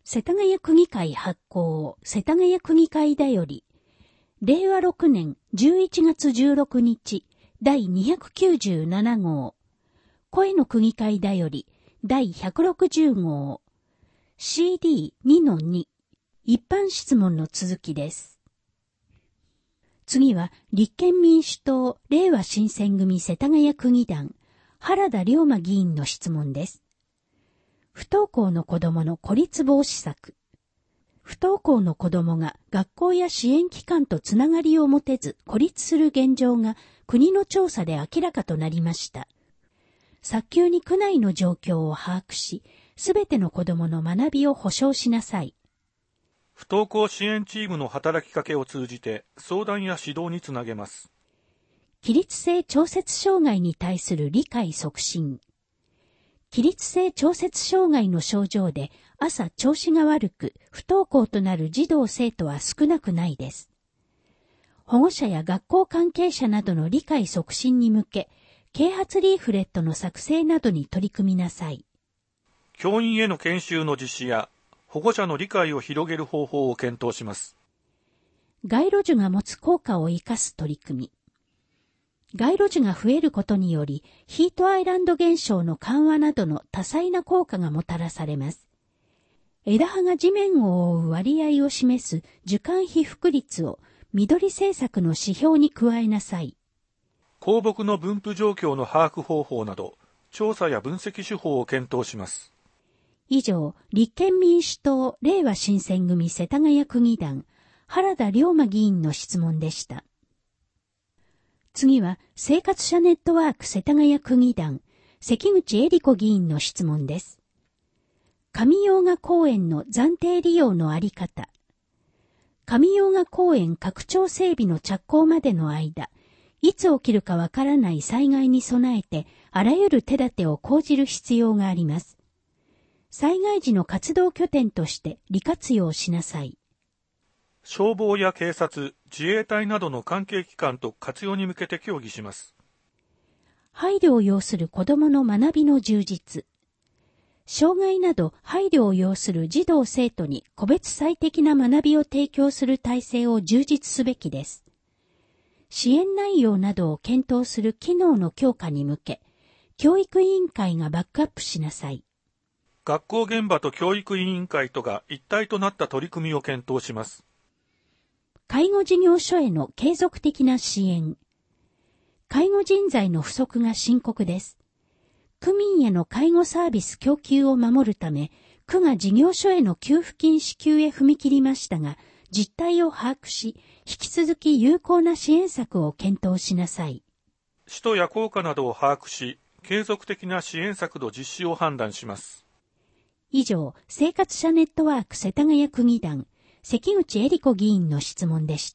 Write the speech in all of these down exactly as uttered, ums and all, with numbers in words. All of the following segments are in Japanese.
世田谷区議会発行、世田谷区議会だより、れいわろくねんじゅういちがつじゅうろくにち、だいにひゃくきゅうじゅうななごう、声の区議会だより、だいひゃくろくじゅうごう、シーディーにのに、一般質問の続きです。次は、立憲民主党、れいわ新選組世田谷区議団、原田龍馬議員の質問です。不登校の子供の孤立防止策。不登校の子供が学校や支援機関とつながりを持てず孤立する現状が国の調査で明らかとなりました。早急に区内の状況を把握し、すべての子供の学びを保障しなさい。 不登校支援チームの働きかけを通じて相談や指導につなげます。 起立性調節障害に対する理解促進。起立性調節障害の症状で朝調子が悪く不登校となる児童生徒は少なくないです。保護者や学校関係者などの理解促進に向け、啓発リーフレットの作成などに取り組みなさい。 教員への研修の実施や保護者の理解を広げる方法を検討します。 街路樹が持つ効果を生かす取り組み。街路樹が増えることにより、ヒートアイランド現象の緩和などの多彩な効果がもたらされます。枝葉が地面を覆う割合を示す樹幹被覆率を緑政策の指標に加えなさい。 公木の分布状況の把握方法など、調査や分析手法を検討します。 以上、立憲民主党、れいわ新選組世田谷区議団、原田龍馬議員の質問でした。次は、生活者ネットワーク世田谷区議団、関口恵理子議員の質問です。上用賀公園の暫定利用のあり方。上用賀公園拡張整備の着工までの間、いつ起きるかわからない災害に備えて、あらゆる手立てを講じる必要があります。災害時の活動拠点として利活用しなさい。 消防や警察、自衛隊などの関係機関と活用に向けて協議します。 配慮を要する子どもの学びの充実。障害など配慮を要する児童生徒に個別最適な学びを提供する体制を充実すべきです。支援内容などを検討する機能の強化に向け、教育委員会がバックアップしなさい。 学校現場と教育委員会とが一体となった取り組みを検討します。 介護事業所への継続的な支援。介護人材の不足が深刻です。区民への介護サービス供給を守るため、区が事業所への給付金支給へ踏み切りましたが、実態を把握し、引き続き有効な支援策を検討しなさい。 使途や効果などを把握し、継続的な支援策の実施を判断します。 以上、生活者ネットワーク世田谷区議団、関口恵理子議員の質問でした。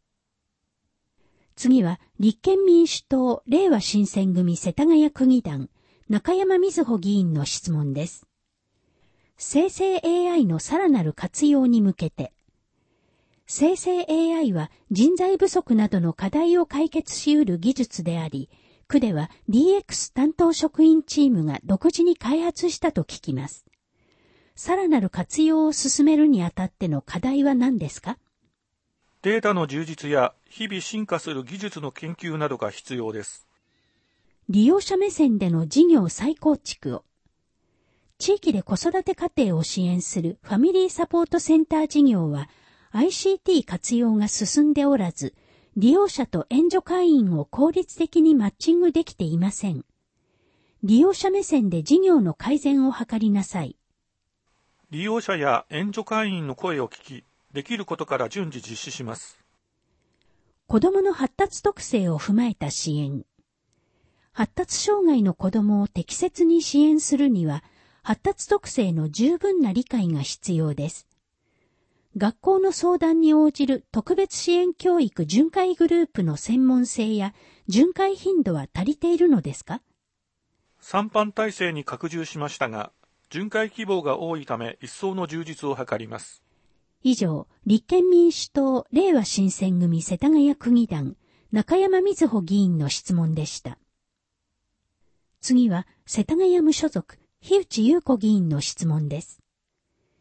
次は、立憲民主党、れいわ新選組世田谷区議団、中山瑞穂議員の質問です。生成 エーアイ のさらなる活用に向けて、生成 エーアイ は人材不足などの課題を解決し得る技術であり、区では ディーエックス 担当職員チームが独自に開発したと聞きます。さらなる活用を進めるにあたっての課題は何ですか？ データの充実や日々進化する技術の研究などが必要です。 利用者目線での事業再構築を。地域で子育て家庭を支援するファミリーサポートセンター事業は アイシーティー 活用が進んでおらず、利用者と援助会員を効率的にマッチングできていません。利用者目線で事業の改善を図りなさい。 利用者や援助会員の声を聞き、できることから順次実施します。 子どもの発達特性を踏まえた支援。発達障害の子どもを適切に支援するには、発達特性の十分な理解が必要です。学校の相談に応じる特別支援教育巡回グループの専門性や巡回頻度は足りているのですか？ 参拝体制に拡充しましたが、巡回希望が多いため一層の充実を図ります。 以上、立憲民主党、れいわ新選組世田谷区議団、中山瑞穂議員の質問でした。次は、世田谷無所属、樋内優子議員の質問です。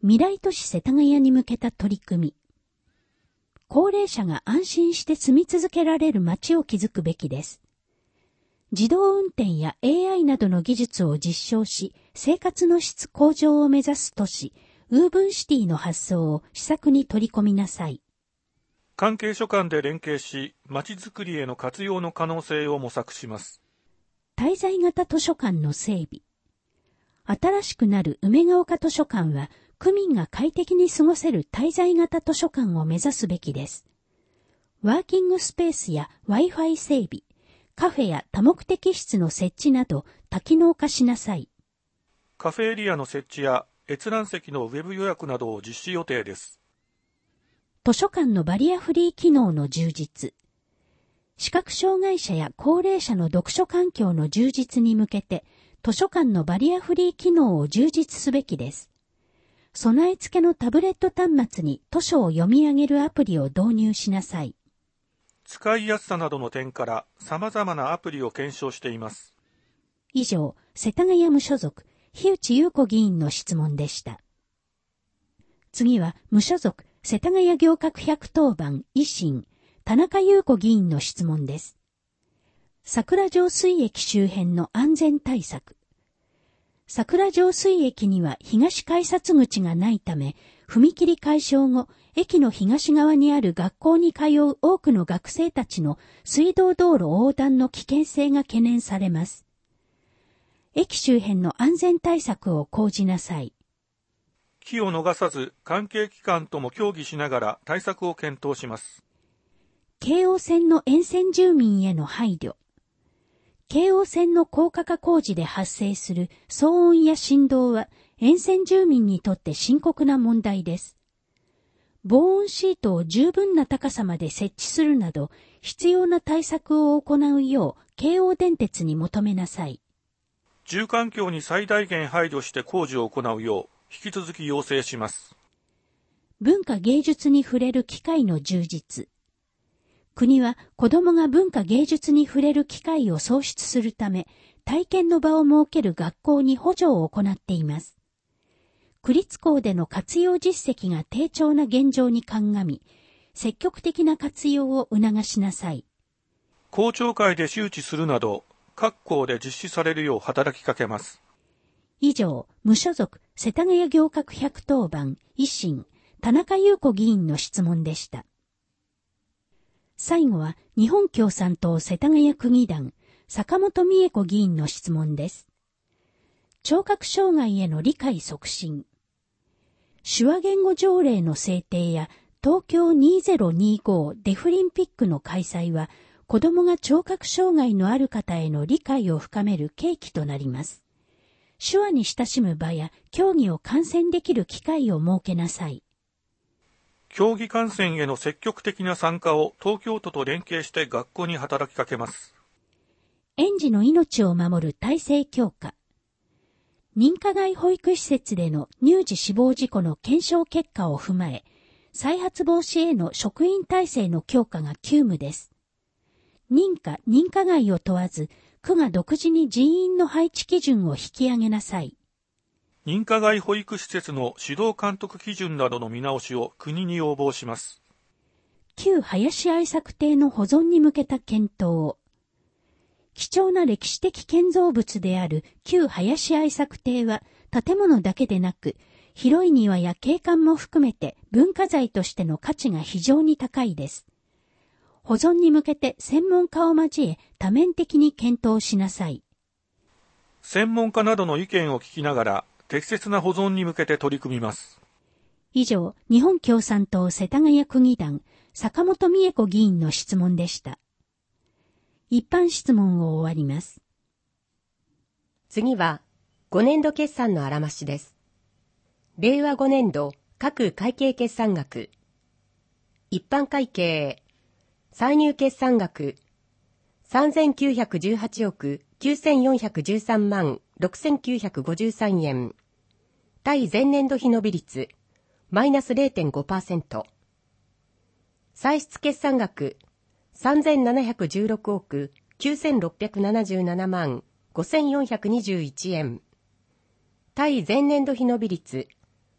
未来都市世田谷に向けた取り組み。高齢者が安心して住み続けられる街を築くべきです。自動運転や エーアイ などの技術を実証し、生活の質向上を目指す都市、ウーブンシティの発想を施策に取り込みなさい。 関係所間で連携し、街づくりへの活用の可能性を模索します。 滞在型図書館の整備。新しくなる梅ヶ丘図書館は、区民が快適に過ごせる滞在型図書館を目指すべきです。ワーキングスペースや Wi-Fi 整備、カフェや多目的室の設置など多機能化しなさい。 カフェエリアの設置や閲覧席のウェブ予約などを実施予定です。 図書館のバリアフリー機能の充実。視覚障害者や高齢者の読書環境の充実に向けて、図書館のバリアフリー機能を充実すべきです。備え付けのタブレット端末に図書を読み上げるアプリを導入しなさい。 使いやすさなどの点から様々なアプリを検証しています。 以上、世田谷無所属、日内優子議員の質問でした。次は、無所属、世田谷行革百当番、維新、田中優子議員の質問です。桜上水駅周辺の安全対策。桜上水駅には東改札口がないため、踏切解消後、駅の東側にある学校に通う多くの学生たちの水道道路横断の危険性が懸念されます。駅周辺の安全対策を講じなさい。 機を逃さず、関係機関とも協議しながら対策を検討します。 京王線の沿線住民への配慮。京王線の高架化工事で発生する騒音や振動は沿線住民にとって深刻な問題です。防音シートを十分な高さまで設置するなど必要な対策を行うよう京王電鉄に求めなさい。 住環境に最大限配慮して工事を行うよう引き続き要請します。 文化芸術に触れる機会の充実。国は子どもが文化芸術に触れる機会を創出するため、体験の場を設ける学校に補助を行っています。区立校での活用実績が低調な現状に鑑み、積極的な活用を促しなさい。 校長会で周知するなど、各校で実施されるよう働きかけます。 以上、無所属、世田谷行革百当番、維新、田中優子議員の質問でした。最後は、日本共産党世田谷区議団、坂本美恵子議員の質問です。聴覚障害への理解促進。手話言語条例の制定や東京にせんにじゅうごデフリンピックの開催は、子どもが聴覚障害のある方への理解を深める契機となります。手話に親しむ場や競技を観戦できる機会を設けなさい。 競技観戦への積極的な参加を東京都と連携して学校に働きかけます。 園児の命を守る体制強化。認可外保育施設での乳児死亡事故の検証結果を踏まえ、再発防止への職員体制の強化が急務です。認可・認可外を問わず、区が独自に人員の配置基準を引き上げなさい。 認可外保育施設の指導監督基準などの見直しを国に要望します。 旧林愛作邸の保存に向けた検討。貴重な歴史的建造物である旧林愛作邸は建物だけでなく、広い庭や景観も含めて文化財としての価値が非常に高いです。保存に向けて専門家を交え多面的に検討しなさい。 専門家などの意見を聞きながら適切な保存に向けて取り組みます。 以上、日本共産党世田谷区議団、坂本美恵子議員の質問でした。一般質問を終わります。 次は、ごねんど決算のあらましです。れいわごねんど各会計決算額。一般会計、歳入決算額、さんぜんきゅうひゃくじゅうはちおくきゅうせんよんひゃくじゅうさんまんろくせんきゅうひゃくごじゅうさんえん。対前年度比の比率、マイナス れいてんごパーセント。歳出決算額、さんぜんななひゃくじゅうろくおくきゅうせんろっぴゃくななじゅうななまんごせんよんひゃくにじゅういちえん。対前年度比の比率、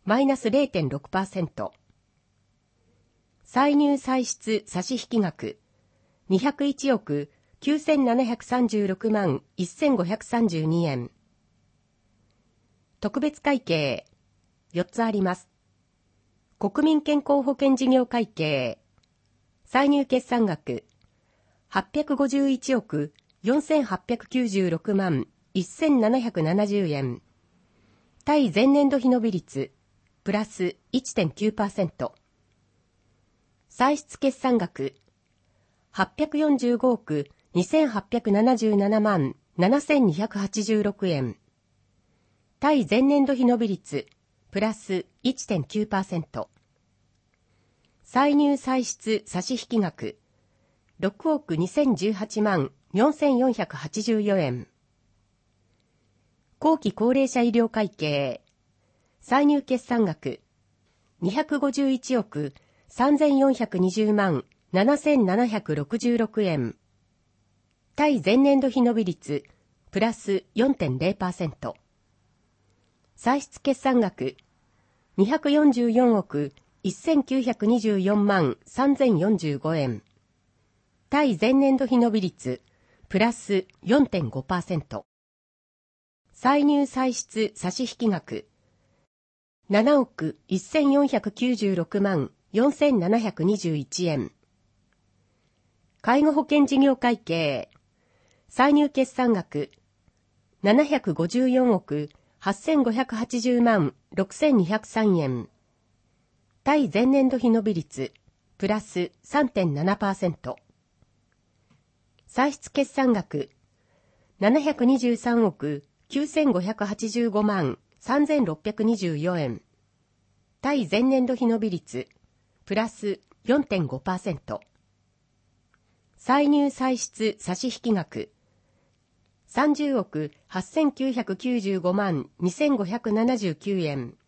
マイナス ゼロてんろくパーセント。歳入歳出差引額にひゃくいちおくきゅうせんななひゃくさんじゅうろくまんせんごひゃくさんじゅうにえん。特別会計よっつあります。国民健康保険事業会計歳入決算額はっぴゃくごじゅういちおくよんせんはっぴゃくきゅうじゅうろくまんせんななひゃくななじゅうえん。対前年度比の比率プラス いってんきゅうパーセント。歳出決算額はっぴゃくよんじゅうごおくにせんはっぴゃくななじゅうななまんななせんにひゃくはちじゅうろくえん。対前年度比の比率プラス いってんきゅうパーセント。歳入歳出差引額ろくおくにせんじゅうはちまんよんせんよんひゃくはちじゅうよんえん。後期高齢者医療会計歳入決算額にひゃくごじゅういちおくさんぜんよんひゃくにじゅうまんななせんななひゃくろくじゅうろくえん。対前年度比の比率プラス よんてんゼロパーセント。歳出決算額にひゃくよんじゅうよんおくせんきゅうひゃくにじゅうよんまんさんぜんよんじゅうごえん。対前年度比の比率プラス よんてんごパーセント。歳入歳出差引額ななおくせんよんひゃくきゅうじゅうろくまんよんせんななひゃくにじゅういちえん。介護保険事業会計歳入決算額ななひゃくごじゅうよんおくはっせんごひゃくはちじゅうまんろくせんにひゃくさんえん。対前年度比の比率プラス さんてんななパーセント。歳出決算額ななひゃくにじゅうさんおくきゅうせんごひゃくはちじゅうごまんさんぜんろっぴゃくにじゅうよんえん。対前年度比の比率プラス よんてんごパーセント。歳入歳出差引額さんじゅうおくはっせんきゅうひゃくきゅうじゅうごまんにせんごひゃくななじゅうきゅうえん。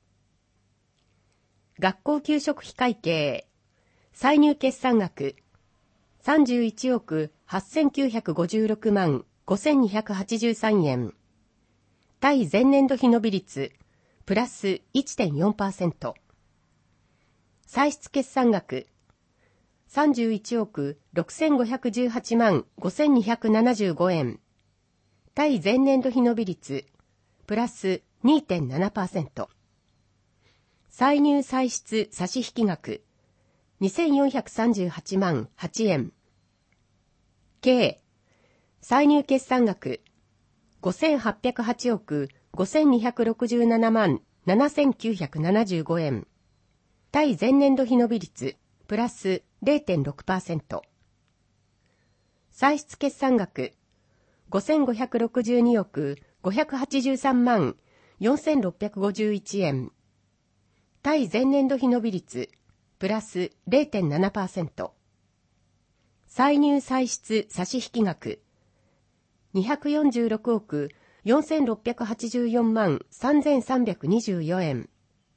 学校給食費会計歳入決算額さんじゅういちおくはっせんきゅうひゃくごじゅうろくまんごせんにひゃくはちじゅうさんえん。対前年度比の比率プラス いってんよんパーセント。歳出決算額さんじゅういちおくろくせんごひゃくじゅうはちまんごせんにひゃくななじゅうごえん。対前年度比の比率プラス にてんななパーセント。歳入歳出差引額にせんよんひゃくさんじゅうはちまんはちえん。計歳入決算額ごせんはっぴゃくはちおくごせんにひゃくろくじゅうななまんななせんきゅうひゃくななじゅうごえん。対前年度比の比率プラス ゼロてんろくパーセント。歳出決算額ごせんごひゃくろくじゅうにおくごひゃくはちじゅうさんまんよんせんろっぴゃくごじゅういちえん。対前年度比の比率プラス ゼロてんななパーセント。歳入歳出差引額にひゃくよんじゅうろくおくよんせんろっぴゃくはちじゅうよんまんさんぜんさんびゃくにじゅうよんえん。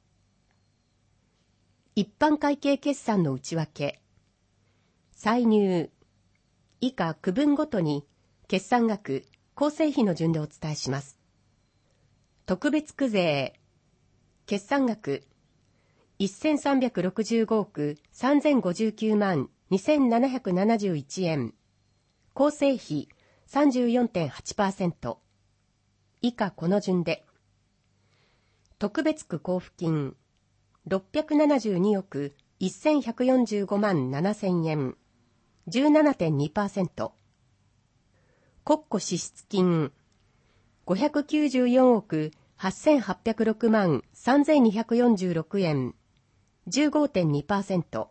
一般会計決算の内訳歳入以下区分ごとに決算額構成比の順でお伝えします。特別区税決算額せんさんびゃくろくじゅうごおくさんぜんごじゅうきゅうまんにせんななひゃくななじゅういちえん。構成比 さんじゅうよんてんはちパーセント。以下この順で特別区交付金ろっぴゃくななじゅうにおくせんひゃくよんじゅうごまんななせんえん じゅうななてんにパーセント。国庫支出金ごひゃくきゅうじゅうよんおくはっせんはっぴゃくろくまんさんぜんにひゃくよんじゅうろくえん じゅうごてんにパーセント。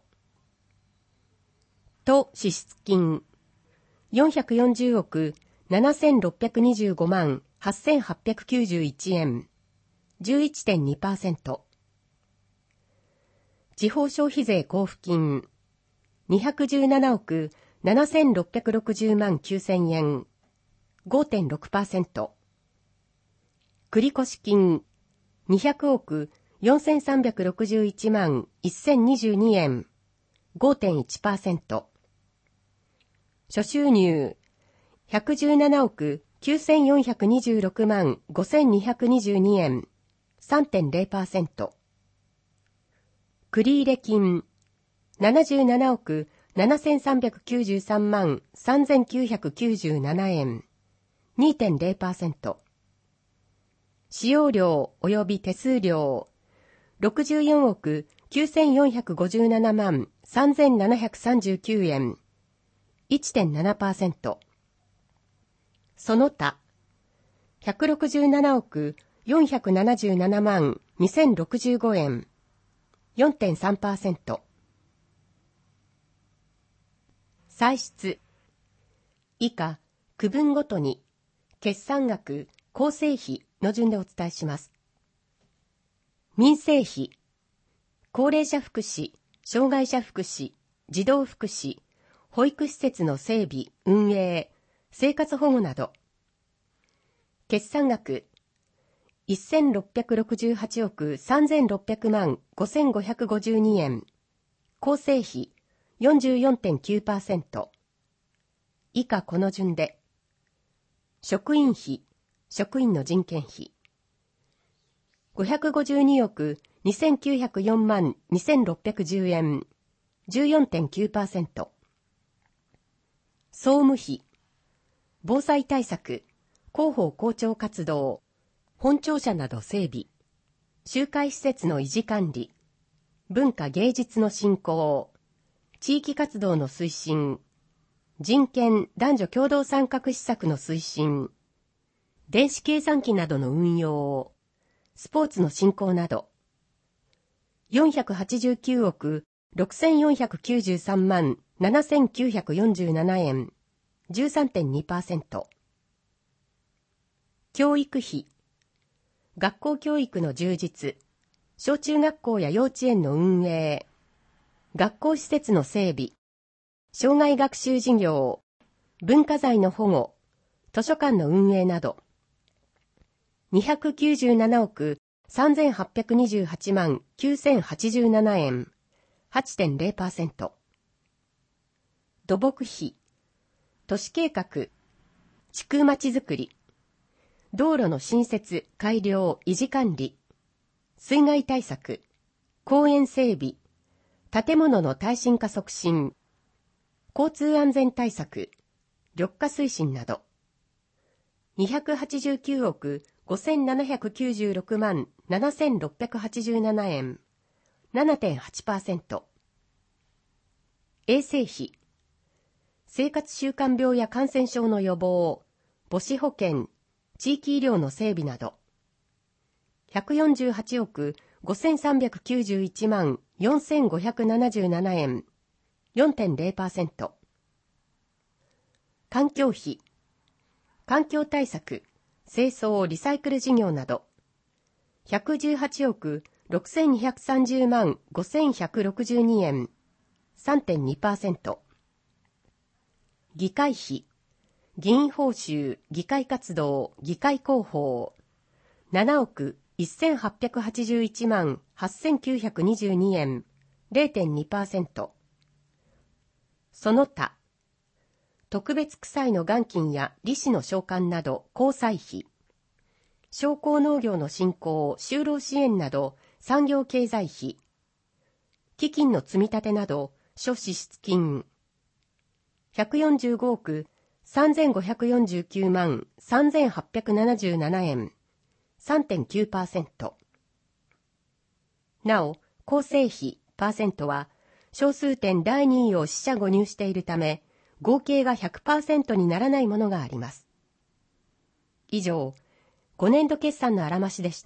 都支出金よんひゃくよんじゅうおくななせんろっぴゃくにじゅうごまんはっせんはっぴゃくきゅうじゅういちえん じゅういちてんにパーセント。地方消費税交付金にひゃくじゅうななおくななせんろっぴゃくろくじゅうまんきゅうせんえん ごてんろくパーセント。繰越金にひゃくおくよんせんさんびゃくろくじゅういちまんせんにじゅうにえん ごてんいちパーセント。諸収入ひゃくじゅうななおくきゅうせんよんひゃくにじゅうろくまんごせんにひゃくにじゅうにえん さんてんゼロパーセント。 繰入金ななじゅうななおくななせんさんびゃくきゅうじゅうさんまんさんぜんきゅうひゃくきゅうじゅうななえん にてんゼロパーセント。使用料及び手数料ろくじゅうよんおくきゅうせんよんひゃくごじゅうななまんさんぜんななひゃくさんじゅうきゅうえん いってんななパーセント。その他ひゃくろくじゅうななおくよんひゃくななじゅうななまんにせんろくじゅうごえん よんてんさんパーセント。歳出以下区分ごとに決算額構成費の順でお伝えします。民生費、高齢者福祉、障害者福祉、児童福祉、保育施設の整備、運営、生活保護など。決算額せんろっぴゃくろくじゅうはちおくさんぜんろっぴゃくまんごせんごひゃくごじゅうにえん。構成費 よんじゅうよんてんきゅうパーセント。以下この順で。職員費、職員の人件費。ごひゃくごじゅうにおくにせんきゅうひゃくよんまんにせんろっぴゃくじゅうえん。じゅうよんてんきゅうパーセント。総務費。防災対策、広報広聴活動、本庁舎など整備、集会施設の維持管理、文化芸術の振興、地域活動の推進、人権男女共同参画施策の推進、電子計算機などの運用、スポーツの振興など、よんひゃくはちじゅうきゅうおくろくせんよんひゃくきゅうじゅうさんまんななせんきゅうひゃくよんじゅうななえん、じゅうさんてんにパーセント。教育費、学校教育の充実、小中学校や幼稚園の運営、学校施設の整備、障害学習事業、文化財の保護、図書館の運営など、にひゃくきゅうじゅうななおくさんぜんはっぴゃくにじゅうはちまんきゅうせんはちじゅうななえん、はちてんゼロパーセント。土木費、都市計画、地区まちづくり、道路の新設、改良、維持管理、水害対策、公園整備、建物の耐震化促進、交通安全対策、緑化推進など、にひゃくはちじゅうきゅうおくごせんななひゃくきゅうじゅうろくまんななせんろっぴゃくはちじゅうななえん、ななてんはちパーセント。衛生費、生活習慣病や感染症の予防、母子保健、地域医療の整備など、ひゃくよんじゅうはちおくごせんさんびゃくきゅうじゅういちまんよんせんごひゃくななじゅうななえん、よんてんゼロパーセント。環境費、環境対策、清掃・リサイクル事業など、ひゃくじゅうはちおくろくせんにひゃくさんじゅうまんごせんひゃくろくじゅうにえん、さんてんにパーセント。議会費、議員報酬、議会活動、議会広報、ななおくせんはっぴゃくはちじゅういちまんはっせんきゅうひゃくにじゅうにえん、ゼロてんにパーセント。その他、特別区歳の元金や利子の償還など交際費、商工農業の振興、就労支援など産業経済費、基金の積み立てなど諸支出金、ひゃくよんじゅうごおくさんぜんごひゃくよんじゅうきゅうまんさんぜんはっぴゃくななじゅうななえん、さんてんきゅうパーセント。なお、構成費、パーセントは、小数点だいにいを四捨五入しているため、合計が ひゃくパーセント にならないものがあります。以上、ごねんど決算のあらましでした。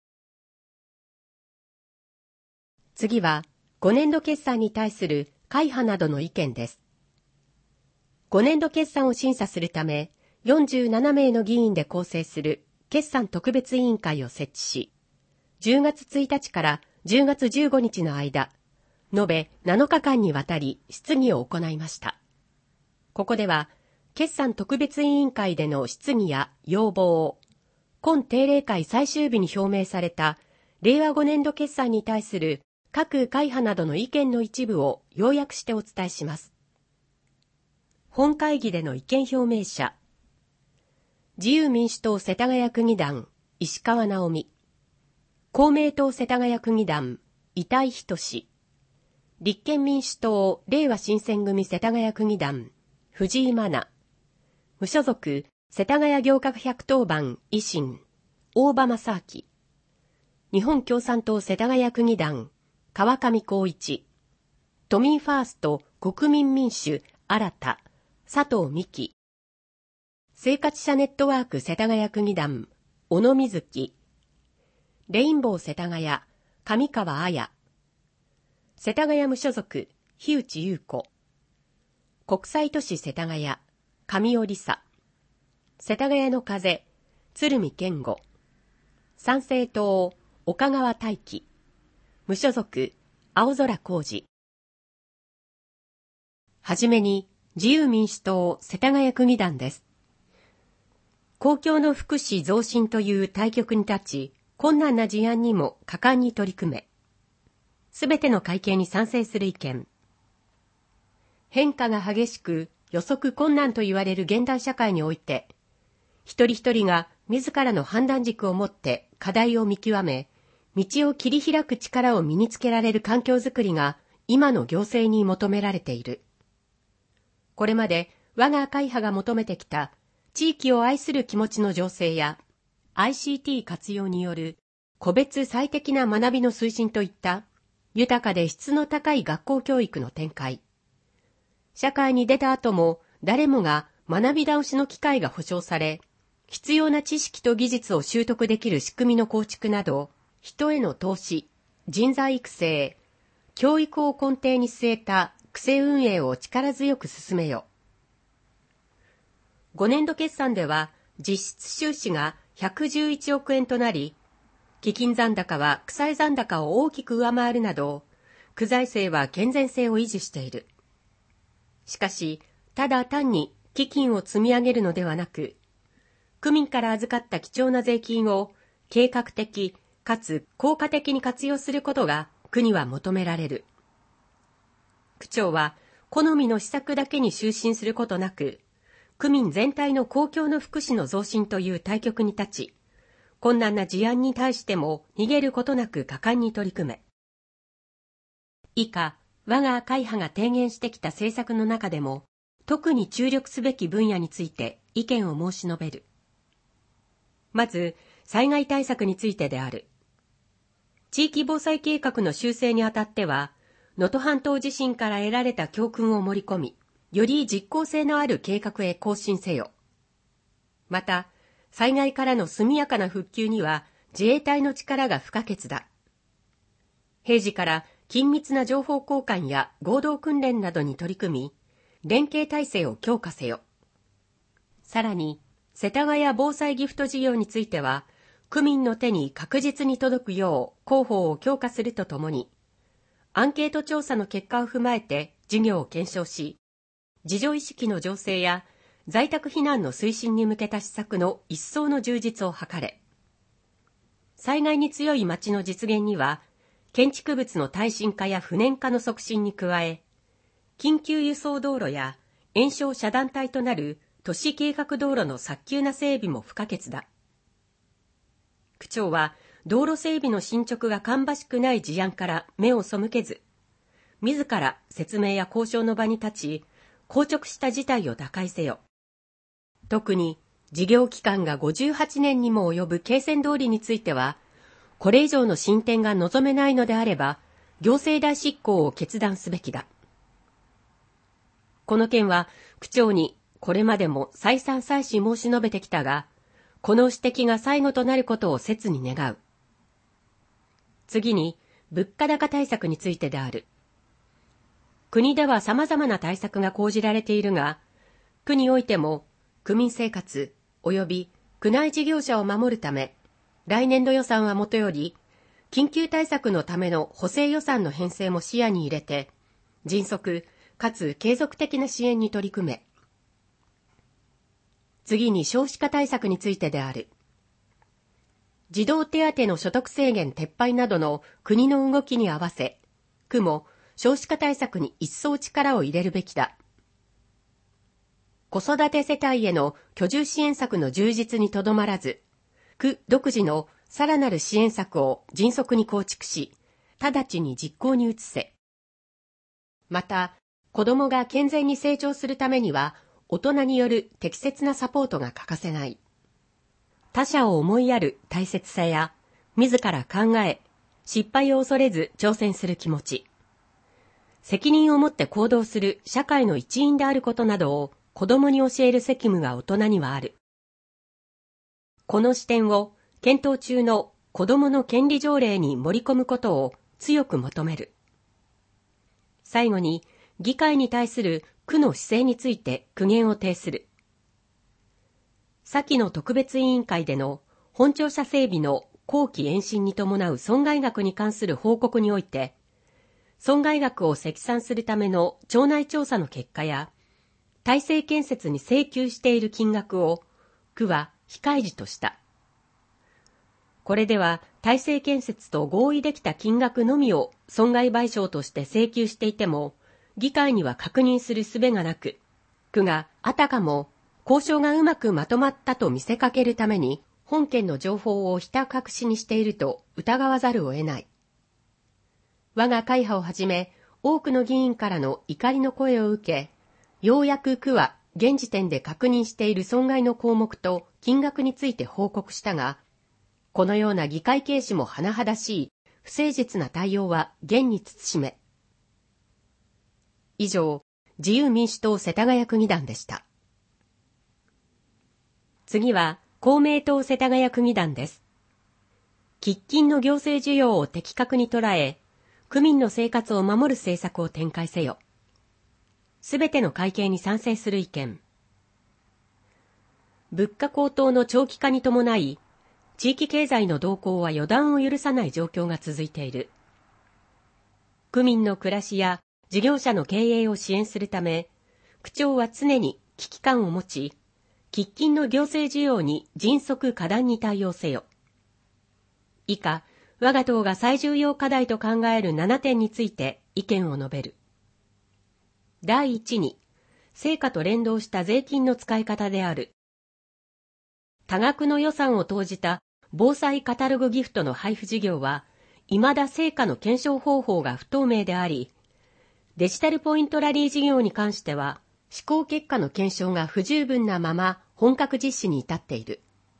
次は、ごねんど決算に対する会派などの意見です。ごねんど決算を審査するため、よんじゅうななめいの議員で構成する決算特別委員会を設置し、じゅうがつついたちからじゅうがつじゅうごにちの間、延べなのかかんにわたり質疑を行いました。ここでは、決算特別委員会での質疑や要望、今定例会最終日に表明されたれいわごねんど決算に対する各会派などの意見の一部を要約してお伝えします。本会議での意見表明者、自由民主党世田谷区議団、石川直美、公明党世田谷区議団、 板井仁志、立憲民主党れいわ新選組世田谷区議団藤井真奈、無所属世田谷行革百当番維新大場正明、日本共産党世田谷区議団川上光一、都民ファースト国民民主新田佐藤美希、生活者ネットワーク世田谷区議団小野瑞希、レインボー世田谷上川彩、世田谷無所属樋内優子、国際都市世田谷上尾梨沙、世田谷の風鶴見健吾、参政党岡川大輝、無所属青空浩二。はじめに自由民主党世田谷区議団です。公共の福祉増進という大局に立ち、困難な事案にも果敢に取り組め、すべての改憲に賛成する意見。変化が激しく予測困難と言われる現代社会において、一人一人が自らの判断軸を持って課題を見極め、道を切り開く力を身につけられる環境づくりが今の行政に求められている。これまで我が会派が求めてきた地域を愛する気持ちの醸成や アイシーティー 活用による個別最適な学びの推進といった豊かで質の高い学校教育の展開。社会に出た後も誰もが学び直しの機会が保障され、必要な知識と技術を習得できる仕組みの構築など、人への投資、人材育成、教育を根底に据えた区政運営を力強く進めよ。ごねんど決算では実質収支がひゃくじゅういちおくえんとなり、基金残高は負債残高を大きく上回るなど、区財政は健全性を維持している。しかし、ただ単に基金を積み上げるのではなく、区民から預かった貴重な税金を計画的かつ効果的に活用することが区には求められる。区長は好みの施策だけに執心することなく、区民全体の公共の福祉の増進という大局に立ち、困難な事案に対しても逃げることなく果敢に取り組め。以下、我が会派が提言してきた政策の中でも、特に注力すべき分野について意見を申し述べる。まず、災害対策についてである。地域防災計画の修正にあたっては、能登半島地震から得られた教訓を盛り込み、より実効性のある計画へ更新せよ。また、災害からの速やかな復旧には自衛隊の力が不可欠だ。平時から緊密な情報交換や合同訓練などに取り組み、連携体制を強化せよ。さらに、世田谷防災ギフト事業については、区民の手に確実に届くよう広報を強化するとともに、アンケート調査の結果を踏まえて事業を検証し、自助意識の醸成や在宅避難の推進に向けた施策の一層の充実を図れ。災害に強い町の実現には、建築物の耐震化や不燃化の促進に加え、緊急輸送道路や延焼遮断帯となる都市計画道路の早急な整備も不可欠だ。区長は、道路整備の進捗が芳しくない事案から目を背けず、自ら説明や交渉の場に立ち、硬直した事態を打開せよ。特に事業期間がごじゅうはちねんにも及ぶ京泉通りについては、これ以上の進展が望めないのであれば、行政代執行を決断すべきだ。この件は区長にこれまでも再三再四申し述べてきたが、この指摘が最後となることを切に願う。次に、物価高対策についてである。国では様々な対策が講じられているが、区においても、区民生活及び区内事業者を守るため、来年度予算はもとより、緊急対策のための補正予算の編成も視野に入れて、迅速かつ継続的な支援に取り組め。次に少子化対策についてである。児童手当の所得制限撤廃などの国の動きに合わせ、区も少子化対策に一層力を入れるべきだ。子育て世帯への居住支援策の充実にとどまらず、区独自のさらなる支援策を迅速に構築し、 直ちに実行に移せ。また、子供が健全に成長するためには、大人による適切なサポートが欠かせない。他者を思いやる大切さや、自ら考え、失敗を恐れず挑戦する気持ち、責任を持って行動する社会の一員であることなどを子供に教える責務が大人にはある。この視点を検討中の子供の権利条例に盛り込むことを強く求める。最後に、議会に対する区の姿勢について苦言を呈する。先の特別委員会での本庁舎整備の後期延伸に伴う損害額に関する報告において、損害額を積算するための庁内調査の結果や、大成建設に請求している金額を区は非開示とした。これでは大成建設と合意できた金額のみを損害賠償として請求していても、議会には確認する術がなく、区があたかも交渉がうまくまとまったと見せかけるために、本件の情報をひた隠しにしていると疑わざるを得ない。我が会派をはじめ、多くの議員からの怒りの声を受け、ようやく区は現時点で確認している損害の項目と金額について報告したが、このような議会軽視も甚だしい不誠実な対応は厳に慎め。以上、自由民主党世田谷区議団でした。次は公明党世田谷区議団です。喫緊の行政需要を的確に捉え、区民の生活を守る政策を展開せよ。すべての会計に賛成する意見。物価高騰の長期化に伴い、地域経済の動向は予断を許さない状況が続いている。区民の暮らしや事業者の経営を支援するため、区長は常に危機感を持ち、喫緊の行政需要に迅速果断に対応せよ。以下、我が党が最重要課題と考えるななてんについて意見を述べる。だいいちに、成果と連動した税金の使い方である。多額の予算を投じた防災カタログギフトの配布事業は、未だ成果の検証方法が不透明であり、デジタルポイントラリー事業に関しては、施行結果の検証が不十分なまま本格実施に至っている。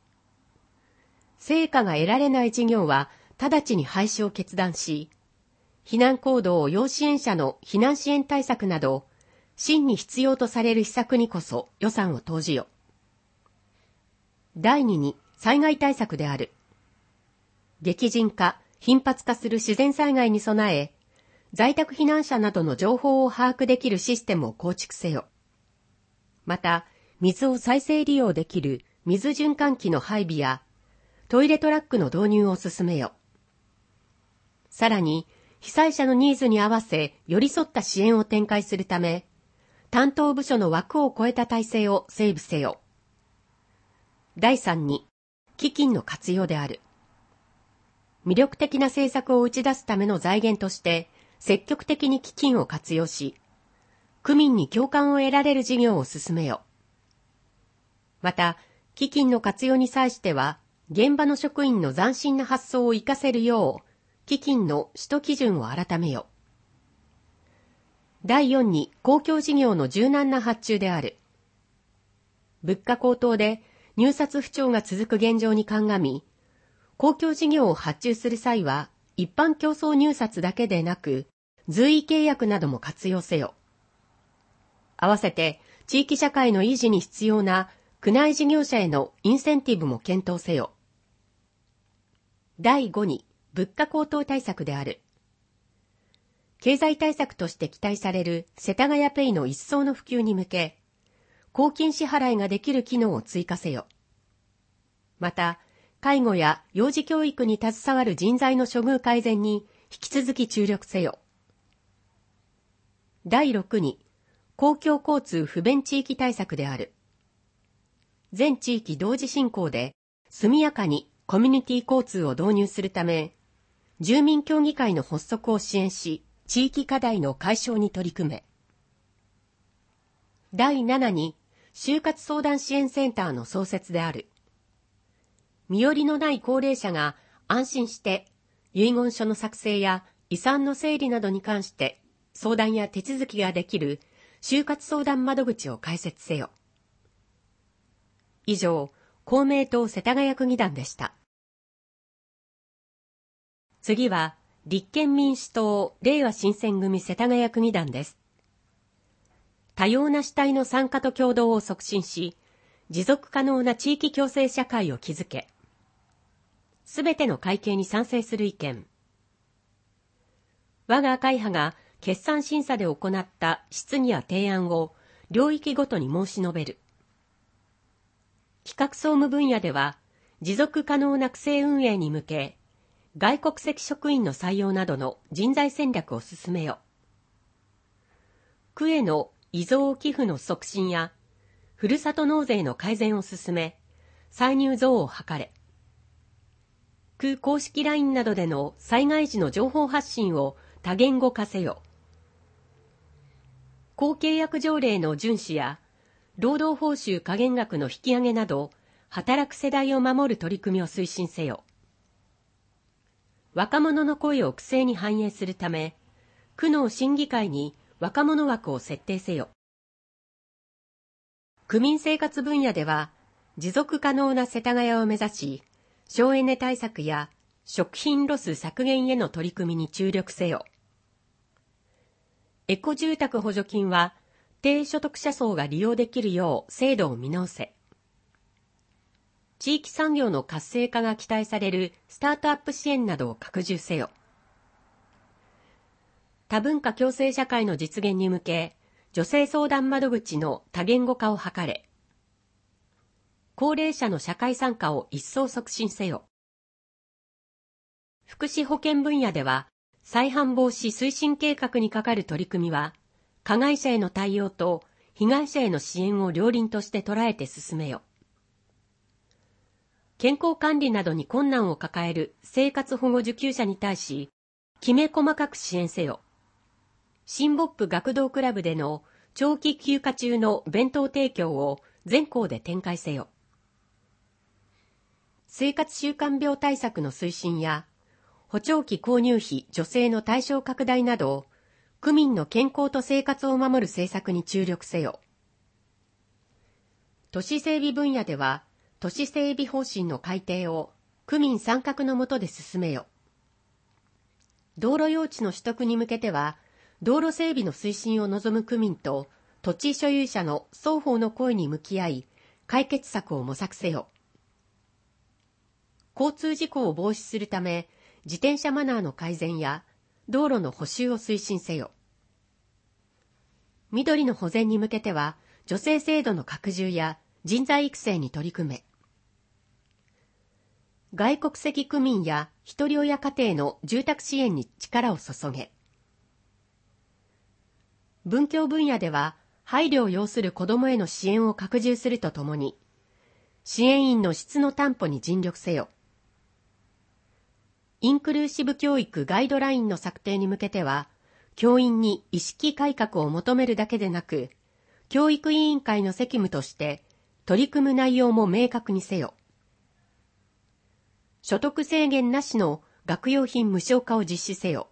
成果が得られない事業は直ちに廃止を決断し、避難行動要支援者の避難支援対策など、真に必要とされる施策にこそ予算を投じよ。だいにに、災害対策である。激甚化、頻発化する自然災害に備え、在宅避難者などの情報を把握できるシステムを構築せよ。また、水を再生利用できる水循環器の配備や、トイレトラックの導入を進めよ。さらに、被災者のニーズに合わせ寄り添った支援を展開するため、担当部署の枠を超えた体制を整備せよ。だいさんに、基金の活用である。魅力的な政策を打ち出すための財源として、積極的に基金を活用し、区民に共感を得られる事業を進めよ。また、基金の活用に際しては、現場の職員の斬新な発想を活かせるよう、基金の使途基準を改めよ。だいよんに、公共事業の柔軟な発注である。物価高騰で入札不調が続く現状に鑑み、公共事業を発注する際は、一般競争入札だけでなく、随意契約なども活用せよ。合わせて、地域社会の維持に必要な区内事業者へのインセンティブも検討せよ。だいごに、物価高騰対策である。経済対策として期待される世田谷ペイの一層の普及に向け、公金支払いができる機能を追加せよ。また、介護や幼児教育に携わる人材の処遇改善に引き続き注力せよ。だいろくに、公共交通不便地域対策である。全地域同時進行で速やかにコミュニティ交通を導入するため、住民協議会の発足を支援し、地域課題の解消に取り組め。だいななに、就活相談支援センターの創設である。身寄りのない高齢者が安心して遺言書の作成や遺産の整理などに関して相談や手続きができる就活相談窓口を開設せよ。以上、公明党世田谷区議団でした。次は、立憲民主党れいわ新選組世田谷区議団です。多様な主体の参加と協働を促進し、持続可能な地域共生社会を築け。すべての会計に賛成する意見。我が会派が決算審査で行った質疑や提案を領域ごとに申し述べる。企画総務分野では、持続可能な区政運営に向け、外国籍職員の採用などの人材戦略を進めよ。区への遺贈寄付の促進や、ふるさと納税の改善を進め、歳入増を図れ。区公式 ライン などでの災害時の情報発信を多言語化せよ。公契約条例の遵守や、労働報酬加減額の引き上げなど、働く世代を守る取り組みを推進せよ。若者の声を区政に反映するため、区の審議会に若者枠を設定せよ。区民生活分野では、持続可能な世田谷を目指し、省エネ対策や食品ロス削減への取り組みに注力せよ。エコ住宅補助金は、低所得者層が利用できるよう制度を見直せ。地域産業の活性化が期待されるスタートアップ支援などを拡充せよ。多文化共生社会の実現に向け、女性相談窓口の多言語化を図れ。高齢者の社会参加を一層促進せよ。福祉保健分野では、再犯防止推進計画にかかる取り組みは、加害者への対応と被害者への支援を両輪として捉えて進めよ。健康管理などに困難を抱える生活保護受給者に対し、きめ細かく支援せよ。新牧区学童クラブでの長期休暇中の弁当提供を全校で展開せよ。生活習慣病対策の推進や、補聴器購入費助成の対象拡大など、区民の健康と生活を守る政策に注力せよ。都市整備分野では、都市整備方針の改定を区民参画の下で進めよ。道路用地の取得に向けては、道路整備の推進を望む区民と土地所有者の双方の声に向き合い、解決策を模索せよ。交通事故を防止するため、自転車マナーの改善や道路の補修を推進せよ。緑の保全に向けては、女性制度の拡充や人材育成に取り組め。外国籍区民や一人親家庭の住宅支援に力を注げ。文教分野では、配慮を要する子どもへの支援を拡充するとともに、支援員の質の担保に尽力せよ。インクルーシブ教育ガイドラインの策定に向けては、教員に意識改革を求めるだけでなく、教育委員会の責務として取り組む内容も明確にせよ。所得制限なしの学用品無償化を実施せよ。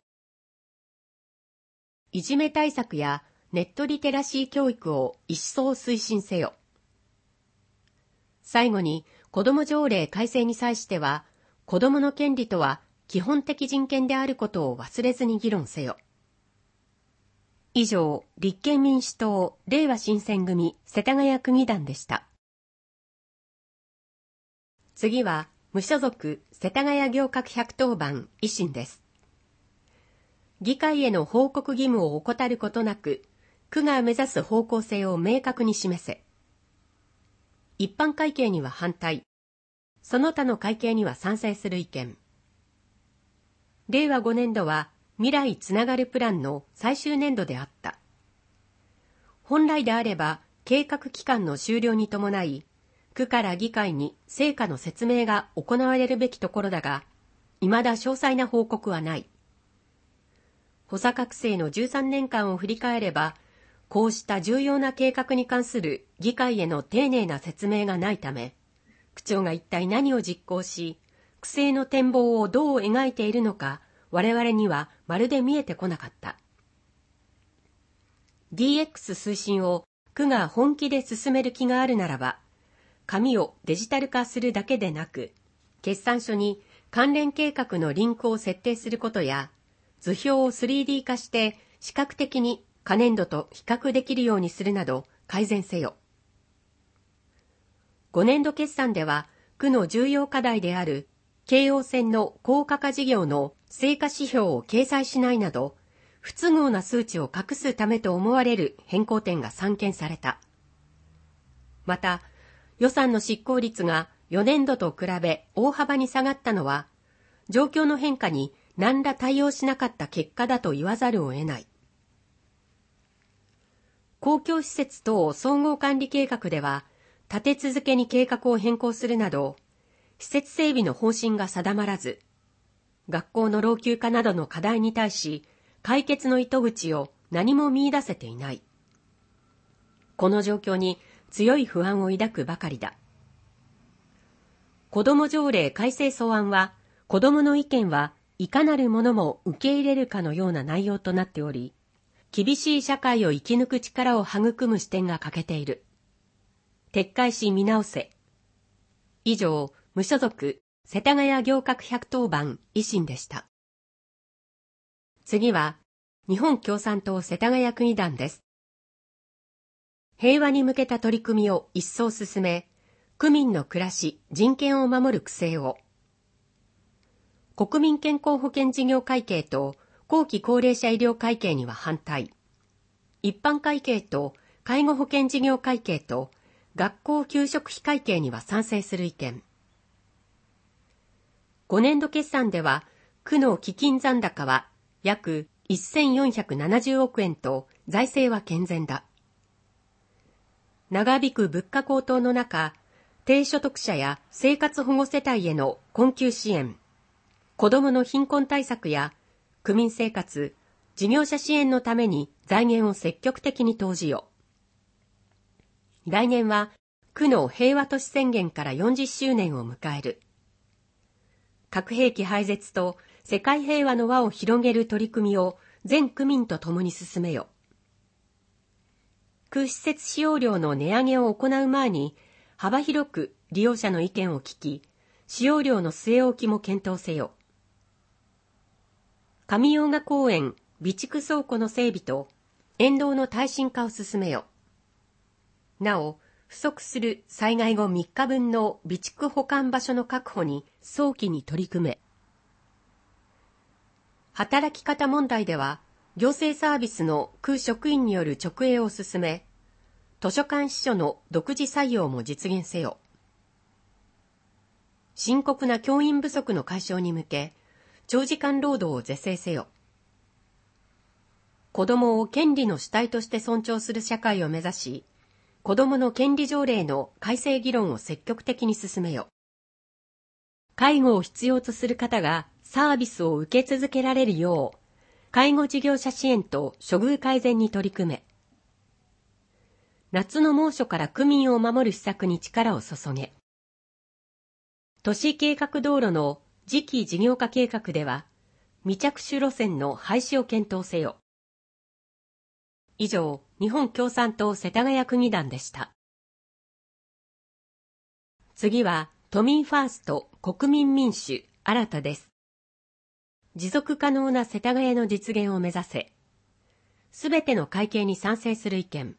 いじめ対策やネットリテラシー教育を一層推進せよ。最後に、子ども条例改正に際しては、子どもの権利とは基本的人権であることを忘れずに議論せよ。以上、立憲民主党れいわ新選組世田谷区議団でした。次は、無所属世田谷行革百当番維新です。議会への報告義務を怠ることなく、区が目指す方向性を明確に示せ。一般会計には反対、その他の会計には賛成する意見。れいわごねんどは未来つながるプランの最終年度であった。本来であれば計画期間の終了に伴い、区から議会に成果の説明が行われるべきところだが、未だ詳細な報告はない。補佐覚醒のじゅうさんねんかんを振り返れば、こうした重要な計画に関する議会への丁寧な説明がないため、区長が一体何を実行し、区政の展望をどう描いているのか、我々にはまるで見えてこなかった。ディーエックス 推進を区が本気で進める気があるならば、紙をデジタル化するだけでなく、決算書に関連計画のリンクを設定することや、図表を スリーディー 化して視覚的に可年度と比較できるようにするなど改善せよ。ごねんど決算では、区の重要課題である京王線の高架化事業の成果指標を掲載しないなど、不都合な数値を隠すためと思われる変更点が散見された。また、予算の執行率がよねんどと比べ大幅に下がったのは、状況の変化に何ら対応しなかった結果だと言わざるを得ない。公共施設等総合管理計画では、立て続けに計画を変更するなど、施設整備の方針が定まらず、学校の老朽化などの課題に対し、解決の糸口を何も見出せていない。この状況に強い不安を抱くばかりだ。子ども条例改正草案は、子どもの意見はいかなるものも受け入れるかのような内容となっており、厳しい社会を生き抜く力を育む視点が欠けている。撤回し見直せ。以上、無所属、世田谷行革百当番維新でした。次は、日本共産党世田谷区議団です。平和に向けた取り組みを一層進め、区民の暮らし、人権を守る区政を。国民健康保険事業会計と後期高齢者医療会計には反対。一般会計と介護保険事業会計と学校給食費会計には賛成する意見。ごねんど決算では、区の基金残高は約せんよんひゃくななじゅうおくえんと財政は健全だ。長引く物価高騰の中、低所得者や生活保護世帯への困窮支援、子どもの貧困対策や区民生活、事業者支援のために財源を積極的に投じよ。来年は区の平和都市宣言からよんじゅっしゅうねんを迎える。核兵器廃絶と世界平和の輪を広げる取り組みを全区民と共に進めよ。区施設使用料の値上げを行う前に幅広く利用者の意見を聞き、使用料の据え置きも検討せよ。上用賀公園備蓄倉庫の整備と沿道の耐震化を進めよ。なお、不足する災害後みっかぶんの備蓄保管場所の確保に早期に取り組め。働き方問題では、行政サービスの区職員による直営を進め、図書館司書の独自採用も実現せよ。深刻な教員不足の解消に向け、長時間労働を是正せよ。子どもを権利の主体として尊重する社会を目指し、子どもの権利条例の改正議論を積極的に進めよ。介護を必要とする方がサービスを受け続けられるよう、介護事業者支援と処遇改善に取り組め。夏の猛暑から区民を守る施策に力を注げ。都市計画道路の次期事業化計画では、未着手路線の廃止を検討せよ。以上、日本共産党世田谷区議団でした。次は、都民ファースト国民民主新たです。持続可能な世田谷の実現を目指せ。すべての会計に賛成する意見。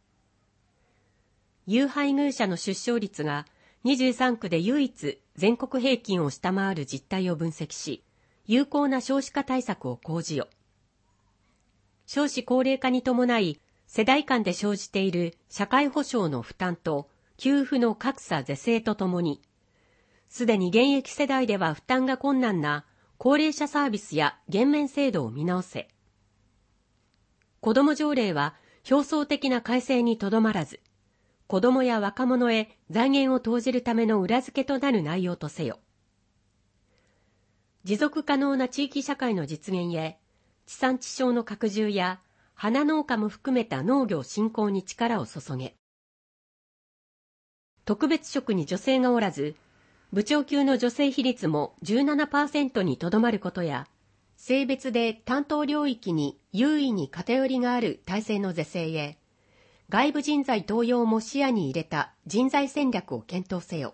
有配偶者の出生率がにじゅうさんくで唯一全国平均を下回る実態を分析し、有効な少子化対策を講じよ。少子高齢化に伴い、世代間で生じている社会保障の負担と給付の格差是正とともに、すでに現役世代では負担が困難な高齢者サービスや減免制度を見直せ。子ども条例は表層的な改正にとどまらず、子どもや若者へ財源を投じるための裏付けとなる内容とせよ。持続可能な地域社会の実現へ、地産地消の拡充や花農家も含めた農業振興に力を注げ。特別職に女性がおらず、部長級の女性比率も じゅうななパーセント にとどまることや、 性別で担当領域に優位に偏りがある体制の是正へ、外部人材登用も視野に入れた人材戦略を検討せよ。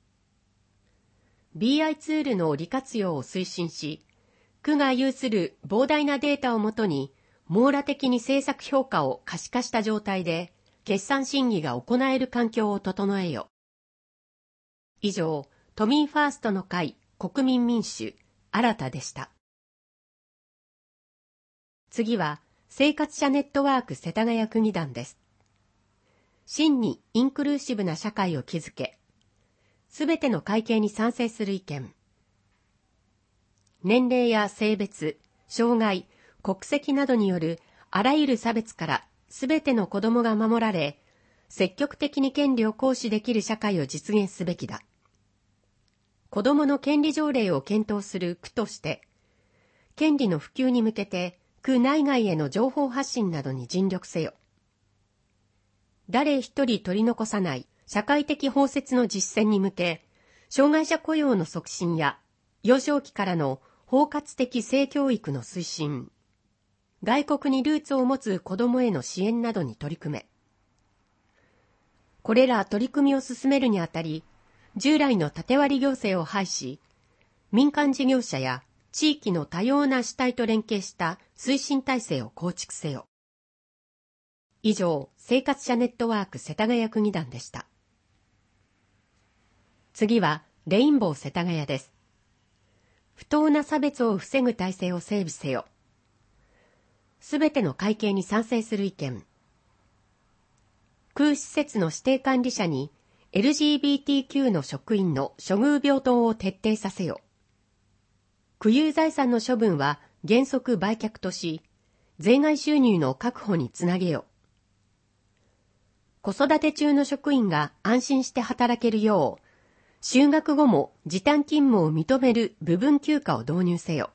ビーアイ ツールの利活用を推進し、区が有する膨大なデータをもとに、網羅的に政策評価を可視化した状態で、決算審議が行える環境を整えよ。以上、都民ファーストの会国民民主、新たでした。次は、生活者ネットワーク世田谷区議団です。真にインクルーシブな社会を築け、すべての改憲に賛成する意見。年齢や性別、障害、国籍などによるあらゆる差別からすべての子どもが守られ、積極的に権利を行使できる社会を実現すべきだ。子どもの権利条例を検討する区として、権利の普及に向けて区内外への情報発信などに尽力せよ。誰一人取り残さない社会的包摂の実践に向け、障害者雇用の促進や幼少期からの包括的性教育の推進、外国にルーツを持つ子どもへの支援などに取り組め。これら取り組みを進めるにあたり、従来の縦割り行政を廃し、民間事業者や地域の多様な主体と連携した推進体制を構築せよ。以上、生活者ネットワーク世田谷区議団でした。次は、レインボー世田谷です。不当な差別を防ぐ体制を整備せよ。すべての改憲に賛成する意見。区施設の指定管理者に エルジービーティーキュー の職員の処遇平等を徹底させよ。区有財産の処分は原則売却とし、税外収入の確保につなげよ。子育て中の職員が安心して働けるよう、就学後も時短勤務を認める部分休暇を導入せよ。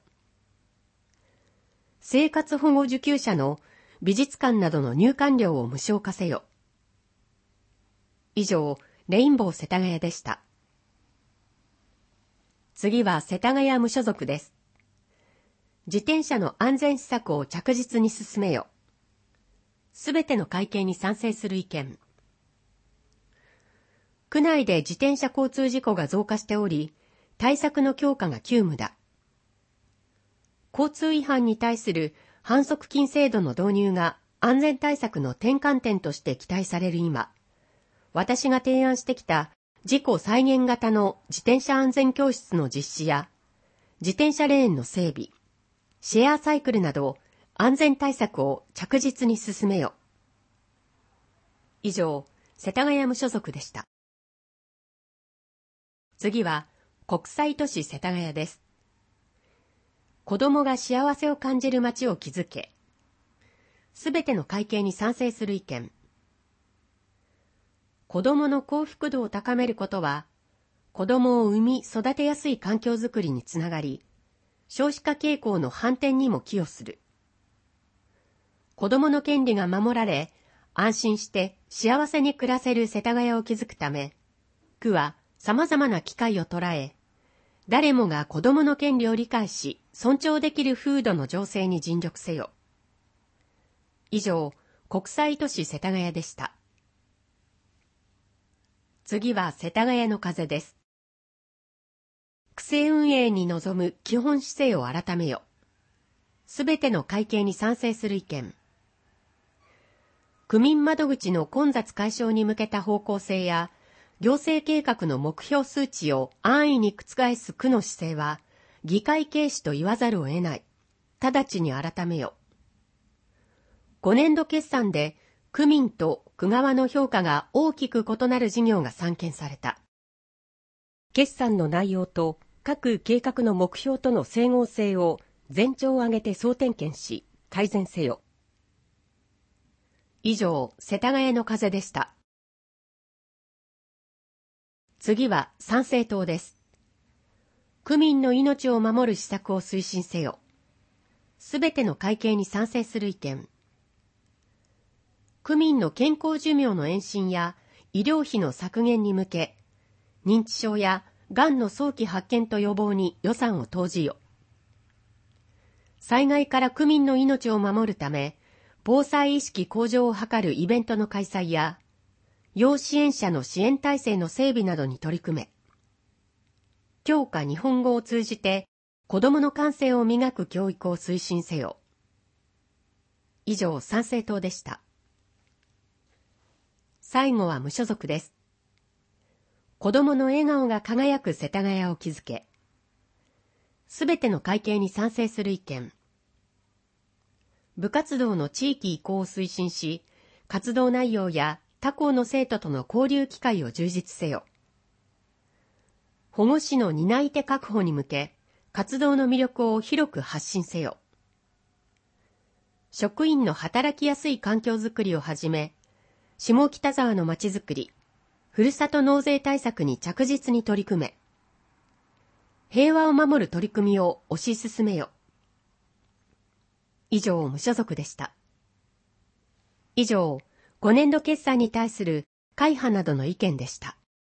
生活保護受給者の美術館などの入館料を無償化せよ。以上、レインボー世田谷でした。次は世田谷無所属です。自転車の安全施策を着実に進めよ。すべての改憲に賛成する意見。区内で自転車交通事故が増加しており、対策の強化が急務だ。交通違反に対する反則金制度の導入が安全対策の転換点として期待される今、私が提案してきた事故再現型の自転車安全教室の実施や、自転車レーンの整備、シェアサイクルなど安全対策を着実に進めよ。以上、世田谷無所属でした。次は、国際都市世田谷です。子どもが幸せを感じる街を築け。すべての改憲に賛成する意見。子どもの幸福度を高めることは、子どもを産み育てやすい環境づくりにつながり、少子化傾向の反転にも寄与する。子どもの権利が守られ、安心して幸せに暮らせる世田谷を築くため、区は様々な機会を捉え、誰もが子どもの権利を理解し、尊重できる風土の醸成に尽力せよ。以上、国際都市世田谷でした。次は世田谷の風です。区政運営に臨む基本姿勢を改めよ。すべての改憲に賛成する意見。区民窓口の混雑解消に向けた方向性や、行政計画の目標数値を安易に覆す区の姿勢は、議会軽視と言わざるを得ない。直ちに改めよ。ごねんど決算で、区民と区側の評価が大きく異なる事業が散見された。決算の内容と各計画の目標との整合性を全庁を挙げて総点検し、改善せよ。以上、世田谷の風でした。次は参政党です。区民の命を守る施策を推進せよ。すべての改憲に賛成する意見。区民の健康寿命の延伸や医療費の削減に向け、認知症やがんの早期発見と予防に予算を投じよ。 災害から区民の命を守るため、防災意識向上を図るイベントの開催や、要支援者の支援体制の整備などに取り組め、教科日本語を通じて子どもの感性を磨く教育を推進せよ。以上、参政党でした。最後は無所属です。子どもの笑顔が輝く世田谷を築け。すべての改憲に賛成する意見。部活動の地域移行を推進し、活動内容や他校の生徒との交流機会を充実せよ。保護司の担い手確保に向け、活動の魅力を広く発信せよ。職員の働きやすい環境づくりをはじめ、下北沢のまちづくり、ふるさと納税対策に着実に取り組め、平和を守る取り組みを推し進めよ。以上、無所属でした。以上、ごねんど決算に対する会派などの意見でした。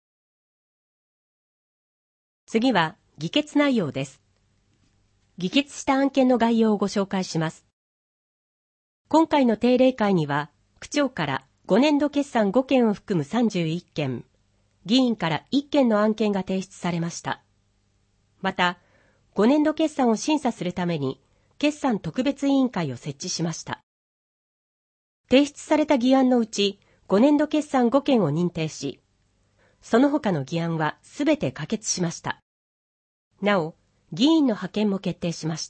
次は、議決内容です。議決した案件の概要をご紹介します。今回の定例会には、区長からごねんど決算ごけんを含むさんじゅういっけん、議員からいっけんの案件が提出されました。また、ごねんど決算を審査するために、決算特別委員会を設置しました。提出された議案のうち、ごねんど決算ごけんを認定し、その他の議案はすべて可決しました。なお、議員の派遣も決定しました。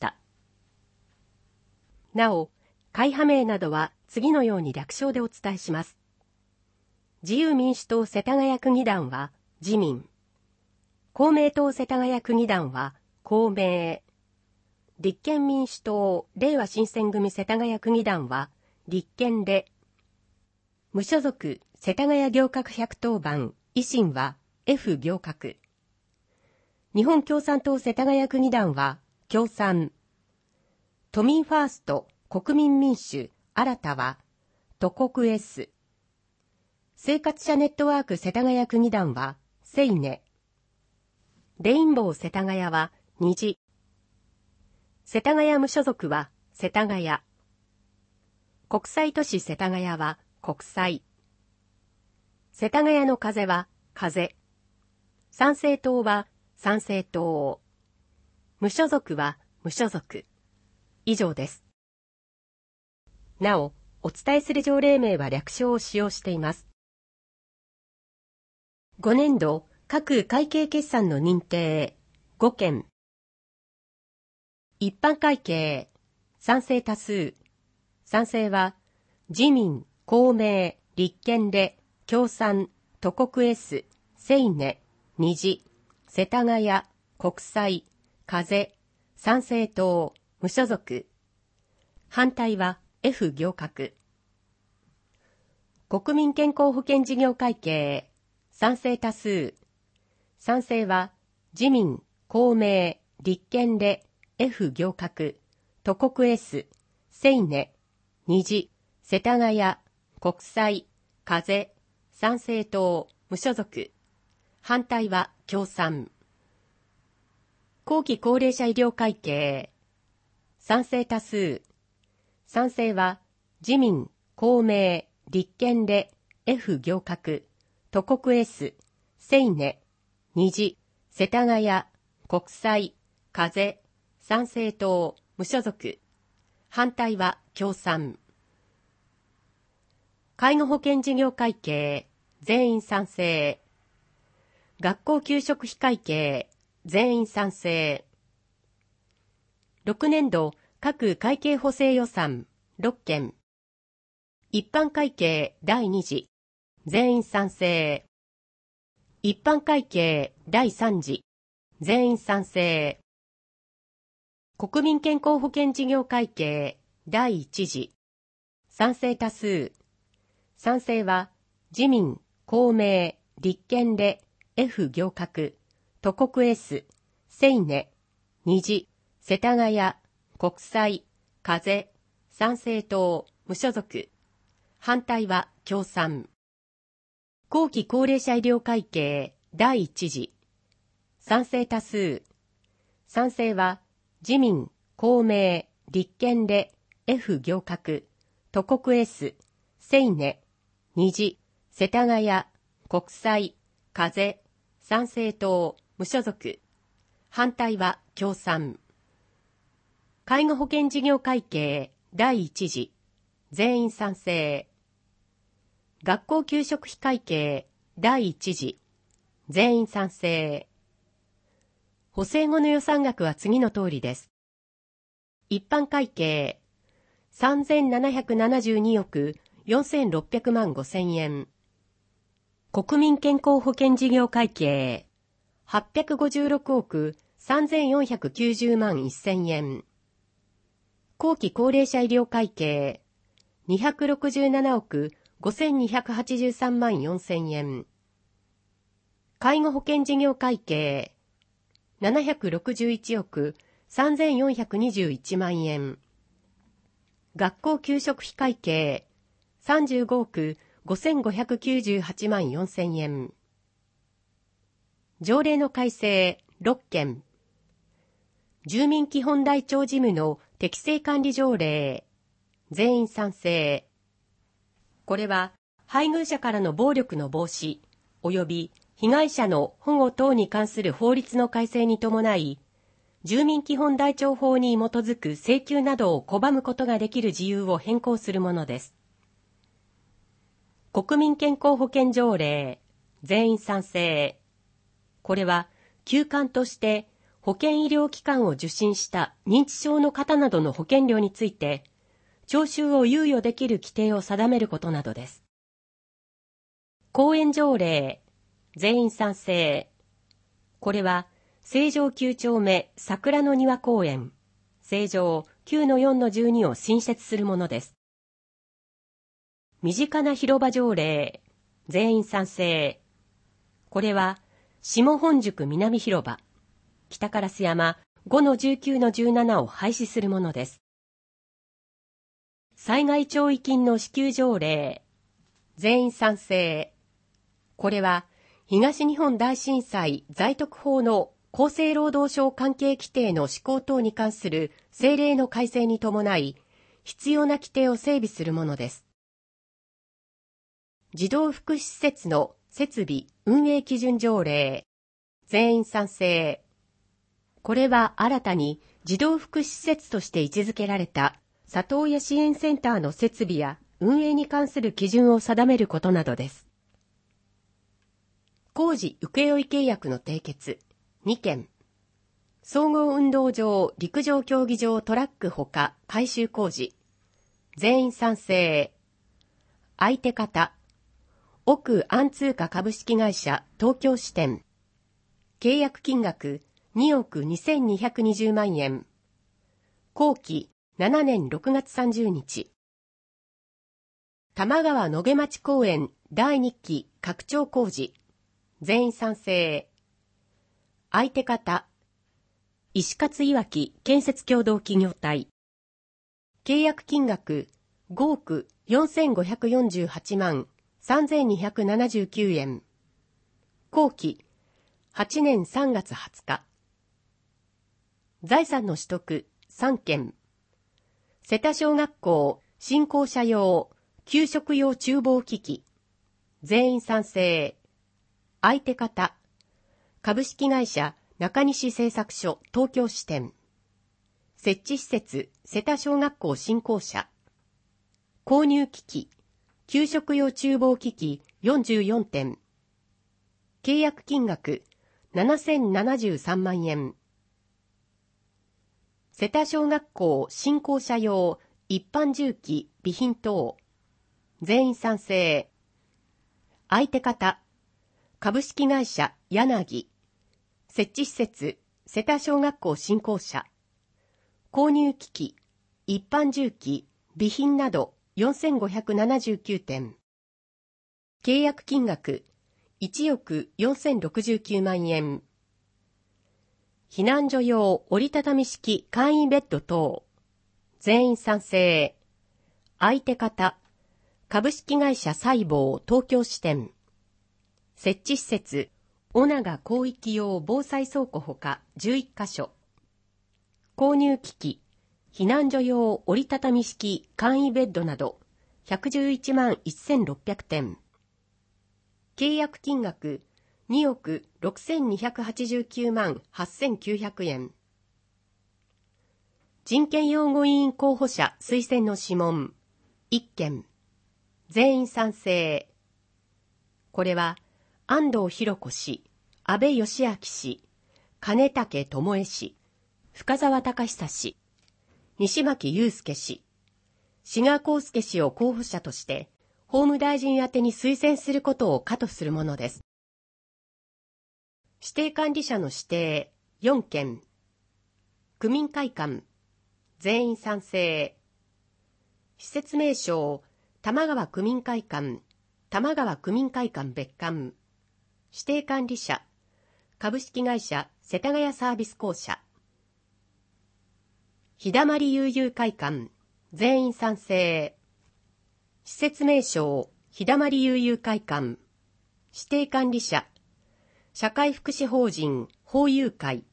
なお、会派名などは次のように略称でお伝えします。自由民主党世田谷区議団は自民。公明党世田谷区議団は公明。立憲民主党れいわ新選組世田谷区議団は立憲で。無所属世田谷行革百当番維新は F 行革。日本共産党世田谷区議団は共産。都民ファースト国民民主新たは都国 S。生活者ネットワーク世田谷区議団はセイネ。レインボー世田谷は虹。世田谷無所属は世田谷。国際都市世田谷は国際。世田谷の風は風。参政党は参政党。無所属は無所属。以上です。なお、お伝えする条例名は略称を使用しています。ごねんど各会計決算の認定ごけん。一般会計賛成多数。賛成は自民、公明、立憲で共産、都国 S、セイネ、虹、世田谷、国際、風、参政党、無所属。反対は F 行革。国民健康保険事業会計賛成多数。賛成は自民、公明、立憲で F 行革、都国 S、セイネ、虹、世田谷、国際、風、参政党、無所属。反対は共産。後期高齢者医療会計賛成多数。賛成は自民、公明、立憲で F 行革、都国 S、セイネ、虹、世田谷、国際、風、参政党、無所属。反対は共産。介護保険事業会計全員賛成。学校給食費会計全員賛成。ろくねんど各会計補正予算ろっけん。一般会計だいに次全員賛成。一般会計だいさん次全員賛成。国民健康保険事業会計だいいち次賛成多数。賛成は自民、公明、立憲で F 行革、都国 S、セイネ、虹、世田谷、国際、風、参政党、無所属。反対は共産。後期高齢者医療会計だいいち次賛成多数。賛成は自民、公明、 立憲レ、F 行革、都国 S、セイネ、虹、世田谷、国際、風、参政党、無所属。反対は共産。介護保険事業会計第一次、全員賛成。学校給食費会計第一次、全員賛成。補正後の予算額は次の通りです。一般会計さんぜんななひゃくななじゅうにおくよんせんろっぴゃくまんごせんえん。国民健康保険事業会計はっぴゃくごじゅうろくおくさんぜんよんひゃくきゅうじゅうまんせんえん。後期高齢者医療会計にひゃくろくじゅうななおくごせんにひゃくはちじゅうさんまんよんせんえん。介護保険事業会計ななひゃくろくじゅういちおくさんぜんよんひゃくにじゅういちまんえん。学校給食費会計さんじゅうごおくごせんごひゃくきゅうじゅうはちまんよんせんえん。条例の改正ろっけん。住民基本台帳事務の適正管理条例。全員賛成。これは配偶者からの暴力の防止及び被害者の保護等に関する法律の改正に伴い、住民基本台帳法に基づく請求などを拒むことができる事由を変更するものです。国民健康保険条例、全員賛成。これは休館として保健医療機関を受診した認知症の方などの保険料について、徴収を猶予できる規定を定めることなどです。公園条例、全員賛成。これは成城きゅう丁目桜の庭公園、成城 きゅうのよんのじゅうに を新設するものです。身近な広場条例、全員賛成。これは下本宿南広場、北烏山 ごのじゅうきゅうのじゅうなな を廃止するものです。災害弔意金の支給条例、全員賛成。これは東日本大震災在特法の厚生労働省関係規定の施行等に関する政令の改正に伴い、必要な規定を整備するものです。児童福祉施設の設備運営基準条例、全員賛成。これは新たに児童福祉施設として位置づけられた里親支援センターの設備や運営に関する基準を定めることなどです。工事請負契約の締結にけん。総合運動場陸上競技場トラックほか改修工事、全員賛成。相手方奥安通貨株式会社東京支店、契約金額におくにせんにひゃくにじゅうまんえん。後期ななねんろくがつさんじゅうにち。玉川野毛町公園だいにき拡張工事、全員賛成。相手方石勝いわき建設協同企業体、契約金額ごおくよんせんごひゃくよんじゅうはちまんさんぜんにひゃくななじゅうきゅうえん。後期はちねんさんがつはつか。財産の取得さんけん。瀬田小学校新校舎用給食用厨房機器、全員賛成。相手方株式会社中西製作所東京支店、設置施設瀬田小学校新校舎、購入機器給食用厨房機器よんじゅうよんてん、契約金額ななせんななじゅうさんまんえん。瀬田小学校新校舎用一般重機備品等、全員賛成。相手方株式会社柳、設置施設瀬田小学校新校舎、購入機器一般重機備品などよんせんごひゃくななじゅうきゅうてん、契約金額いちおくよんせんろくじゅうきゅうまんえん。避難所用折りたたみ式簡易ベッド等、全員賛成。相手方株式会社細胞東京支店、設置施設尾長広域用防災倉庫ほかじゅういっかしょ、購入機器避難所用折りたたみ式簡易ベッドなどひゃくじゅういちまんせんろっぴゃくてん。契約金額におくろくせんにひゃくはちじゅうきゅうまんはっせんきゅうひゃくえん。人権擁護委員候補者推薦の諮問いっけん。全員賛成。これは安藤博子氏、安倍義明氏、金武智恵氏、深澤孝久氏、西牧雄介氏、志賀康介氏を候補者として法務大臣宛てに推薦することを可とするものです。指定管理者の指定よんけん。区民会館全員賛成。施設名称玉川区民会館、玉川区民会館別館。指定管理者株式会社世田谷サービス公社。日だまり悠々会館全員賛成。施設名称日だまり悠々会館。指定管理者社会福祉法人法友会。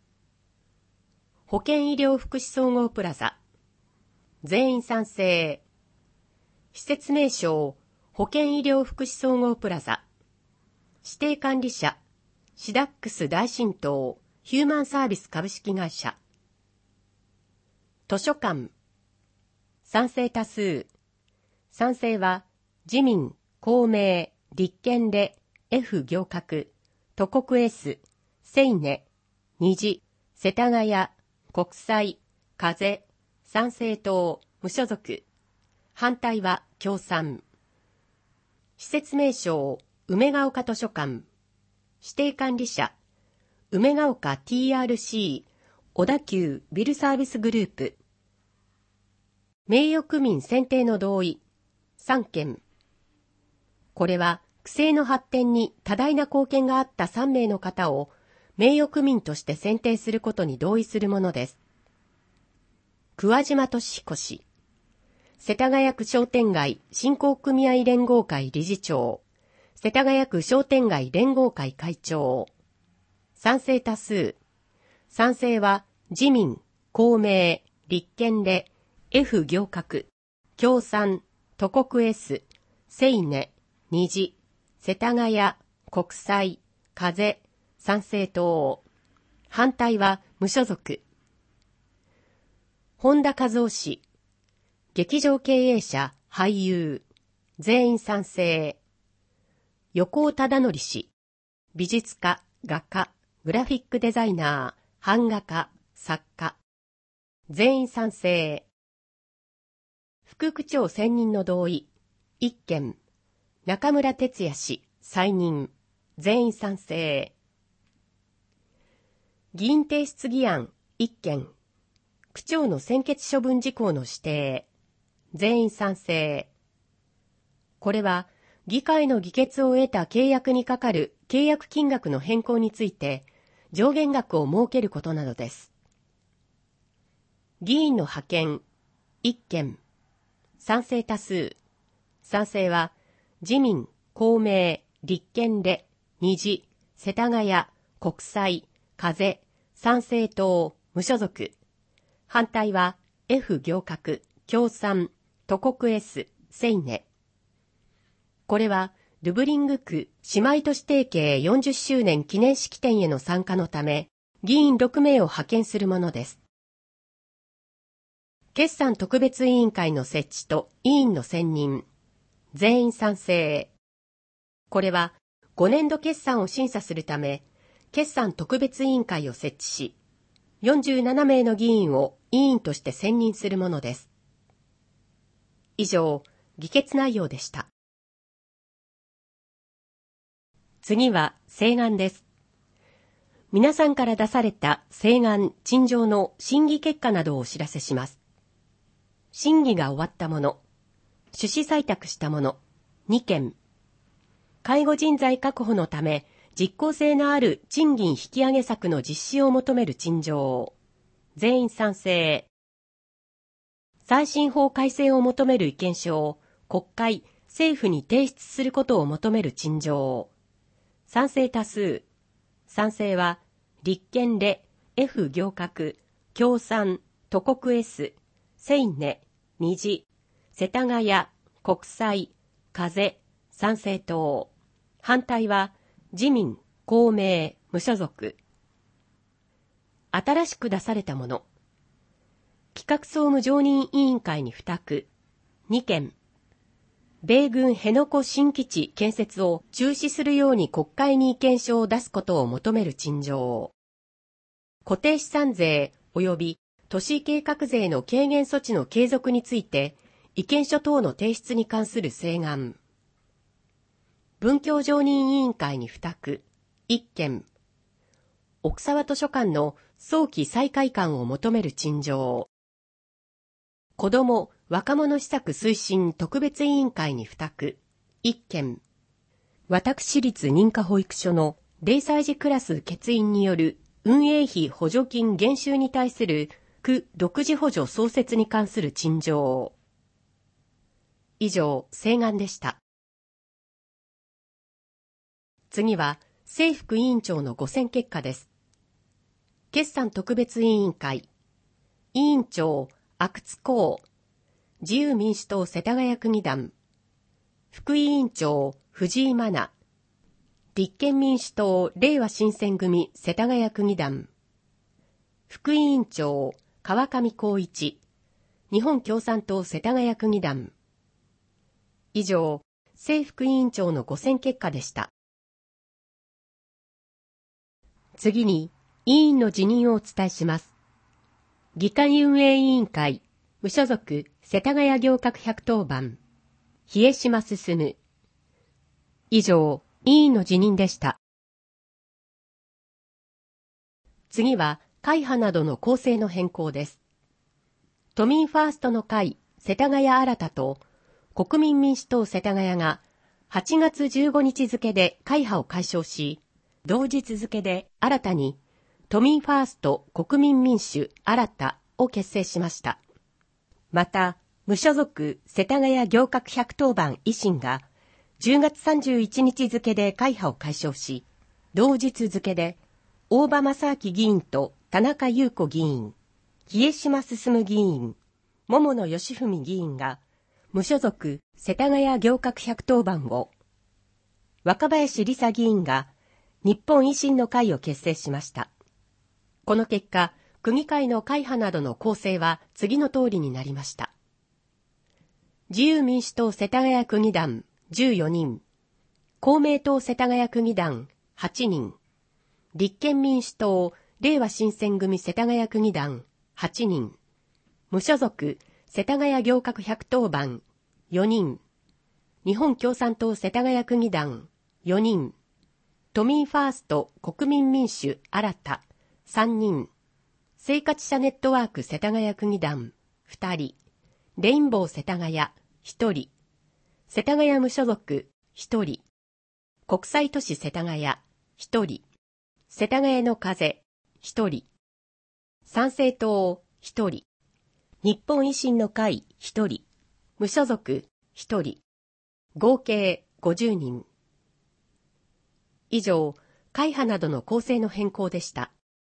保健医療福祉総合プラザ全員賛成。施設名称保健医療福祉総合プラザ。指定管理者シダックス大神道ヒューマンサービス株式会社。図書館賛成多数。賛成は自民、公明、立憲で F 行革、都国 S、セイネ、虹、世田谷、国際、風、参政党、無所属。反対は共産。施設名称梅ヶ丘図書館。指定管理者梅ヶ丘 ティーアールシー 小田急ビルサービスグループ。名誉区民選定の同意さんけん。これは区政の発展に多大な貢献があったさんめいの方を名誉区民として選定することに同意するものです。桑島俊彦氏、世田谷区商店街振興組合連合会理事長、世田谷区商店街連合会会長。賛成多数。賛成は自民、公明、立憲で F 行革、共産、都国 S、セイネ、虹、世田谷、国際、風、参政党。反対は無所属。本田和夫氏、劇場経営者、俳優。全員賛成。横尾忠則氏、美術家、画家、グラフィックデザイナー、版画家、作家。全員賛成。副区長選任の同意いっけん。中村哲也氏、再任。全員賛成。議員提出議案いっけん。区長の専決処分事項の指定。全員賛成。これは議会の議決を得た契約にかかる契約金額の変更について上限額を設けることなどです。議員の派遣いっけん。賛成多数。賛成は自民、公明、立憲で虹、世田谷、国際、風、参政党、無所属。反対は F 行革、共産、都国 S、セイネ。これはルブリング区姉妹都市提携よんじゅっしゅうねん記念式典への参加のため、議員ろくめいを派遣するものです。決算特別委員会の設置と委員の選任。全員賛成。これはごねんど決算を審査するため、決算特別委員会を設置し、よんじゅうななめいの議員を委員として選任するものです。以上、議決内容でした。次は請願です。皆さんから出された請願・陳情の審議結果などをお知らせします。審議が終わったもの、趣旨採択したもの、にけん。介護人材確保のため、実効性のある賃金引き上げ策の実施を求める陳情。全員賛成。再審法改正を求める意見書を国会・政府に提出することを求める陳情。賛成多数。賛成は立憲で F 行革、共産、 都国 S、セイネ、虹、世田谷、国際、風、参政党。反対は自民、公明、無所属。新しく出されたもの。企画総務常任委員会に付託。にけん。米軍辺野古新基地建設を中止するように国会に意見書を出すことを求める陳情。固定資産税及び都市計画税の軽減措置の継続について意見書等の提出に関する請願。文教常任委員会に付託。いっけん。奥沢図書館の早期再開館を求める陳情。子ども・若者施策推進特別委員会に付託。いっけん。私立認可保育所のれいさい児クラス欠員による運営費補助金減収に対する区独自補助創設に関する陳情。以上、請願でした。次は、正副委員長のご選結果です。決算特別委員会。委員長、阿久津幸。自由民主党世田谷区議団。副委員長、藤井真奈。立憲民主党れいわ新選組世田谷区議団。副委員長、川上光一。日本共産党世田谷区議団。以上、正副委員長のご選結果でした。次に、委員の辞任をお伝えします。議会運営委員会、無所属、世田谷行革百当番、冷え島進。以上、委員の辞任でした。次は、会派などの構成の変更です。都民ファーストの会、世田谷新たと、国民民主党世田谷が、はちがつじゅうごにち付で会派を解消し、同日付で新たに、都民ファースト国民民主新たを結成しました。また、無所属世田谷行革百当番維新が、じゅうがつさんじゅういちにち付で会派を解消し、同日付で、大場正明議員と田中優子議員、冷え島進議員、桃野義文議員が、無所属世田谷行革百当番を、若林理沙議員が、日本維新の会を結成しました。この結果、区議会の会派などの構成は次の通りになりました。自由民主党世田谷区議団じゅうよにん、公明党世田谷区議団はちにん、立憲民主党れいわ新選組世田谷区議団はちにん、無所属世田谷行革百当番よにん、日本共産党世田谷区議団よにん、都民ファースト国民民主新たさんにん、生活者ネットワーク世田谷区議団ふたり、レインボー世田谷ひとり、世田谷無所属ひとり、国際都市世田谷ひとり、世田谷の風ひとり、参政党ひとり、日本維新の会ひとり、無所属ひとり、合計ごじゅうにん。以上、会派などの構成の変更でした。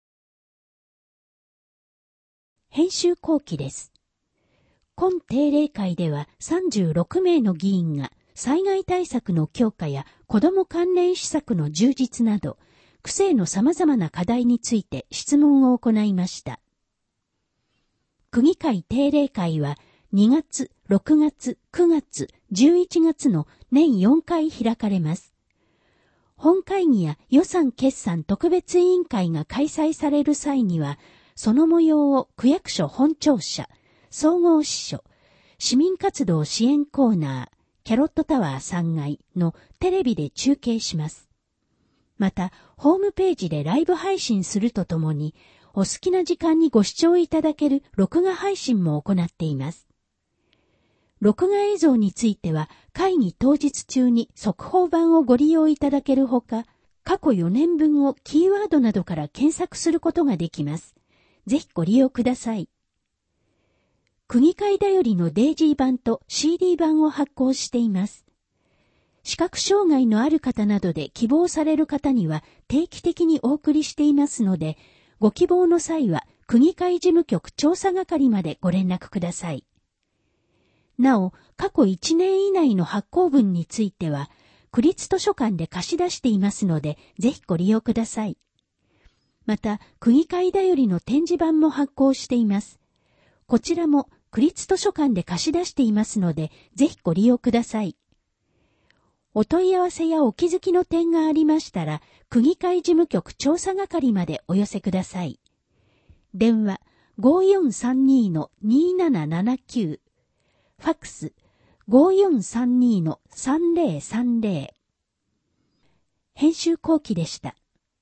編集後期です。今定例会ではさんじゅうろくめいの議員が災害対策の強化や子ども関連施策の充実など、区政の様々な課題について質問を行いました。区議会定例会はにがつ、ろくがつ、くがつ、じゅういちがつの年よんかい開かれます。本会議や予算決算特別委員会が開催される際には、その模様を区役所本庁舎、総合支所、市民活動支援コーナー、キャロットタワーさんがいのテレビで中継します。また、ホームページでライブ配信するとともに、お好きな時間にご視聴いただける録画配信も行っています。録画映像については、会議当日中に速報版をご利用いただけるほか、過去よねんぶんをキーワードなどから検索することができます。ぜひご利用ください。区議会だよりのデイジー版と シーディー 版を発行しています。視覚障害のある方などで希望される方には定期的にお送りしていますので、ご希望の際は区議会事務局調査係までご連絡ください。なお、過去いちねん以内の発行分については、区立図書館で貸し出していますので、ぜひご利用ください。また、区議会だよりの展示版も発行しています。こちらも区立図書館で貸し出していますので、ぜひご利用ください。お問い合わせやお気づきの点がありましたら、区議会事務局調査係までお寄せください。電話 ごーよんさんに のにーななななきゅう、ファックス ごーよんさんに のさんぜろさんぜろ。編集後期でした。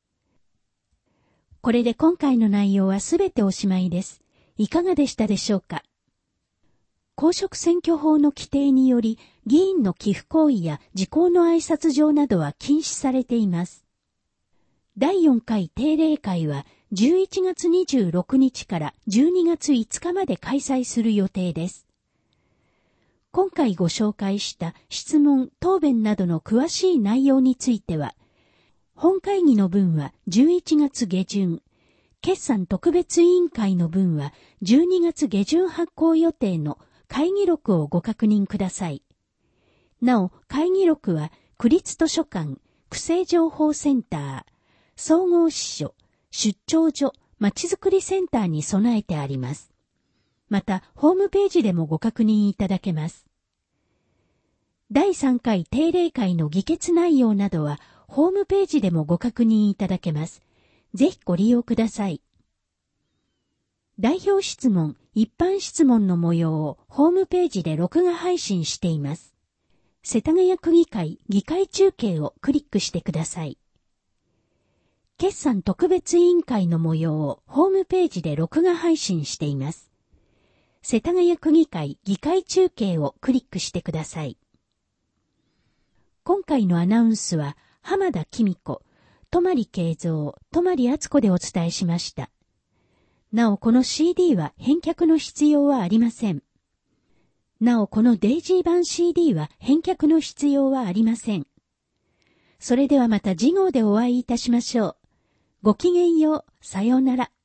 これで今回の内容はすべておしまいです。いかがでしたでしょうか。公職選挙法の規定により、議員の寄付行為や時効の挨拶状などは禁止されています。だいよんかい定例会はじゅういちがつにじゅうろくにちからじゅうにがついつかまで開催する予定です。今回ご紹介した質問・答弁などの詳しい内容については、本会議の分はじゅういちがつげじゅん、決算特別委員会の分はじゅうにがつげじゅん発行予定の会議録をご確認ください。なお、会議録は区立図書館、区政情報センター、総合支所、出張所、まちづくりセンターに備えてあります。また、ホームページでもご確認いただけます。だいさんかい定例会の議決内容などは、ホームページでもご確認いただけます。ぜひご利用ください。代表質問、一般質問の模様をホームページで録画配信しています。世田谷区議会議会中継をクリックしてください。決算特別委員会の模様をホームページで録画配信しています。世田谷区議会議会中継をクリックしてください。今回のアナウンスは浜田紀美子、泊慶三、泊敦子でお伝えしました。なおこの シーディー は返却の必要はありません。なおこのデイジー版 シーディー は返却の必要はありません。それではまた次号でお会いいたしましょう。ごきげんよう、さようなら。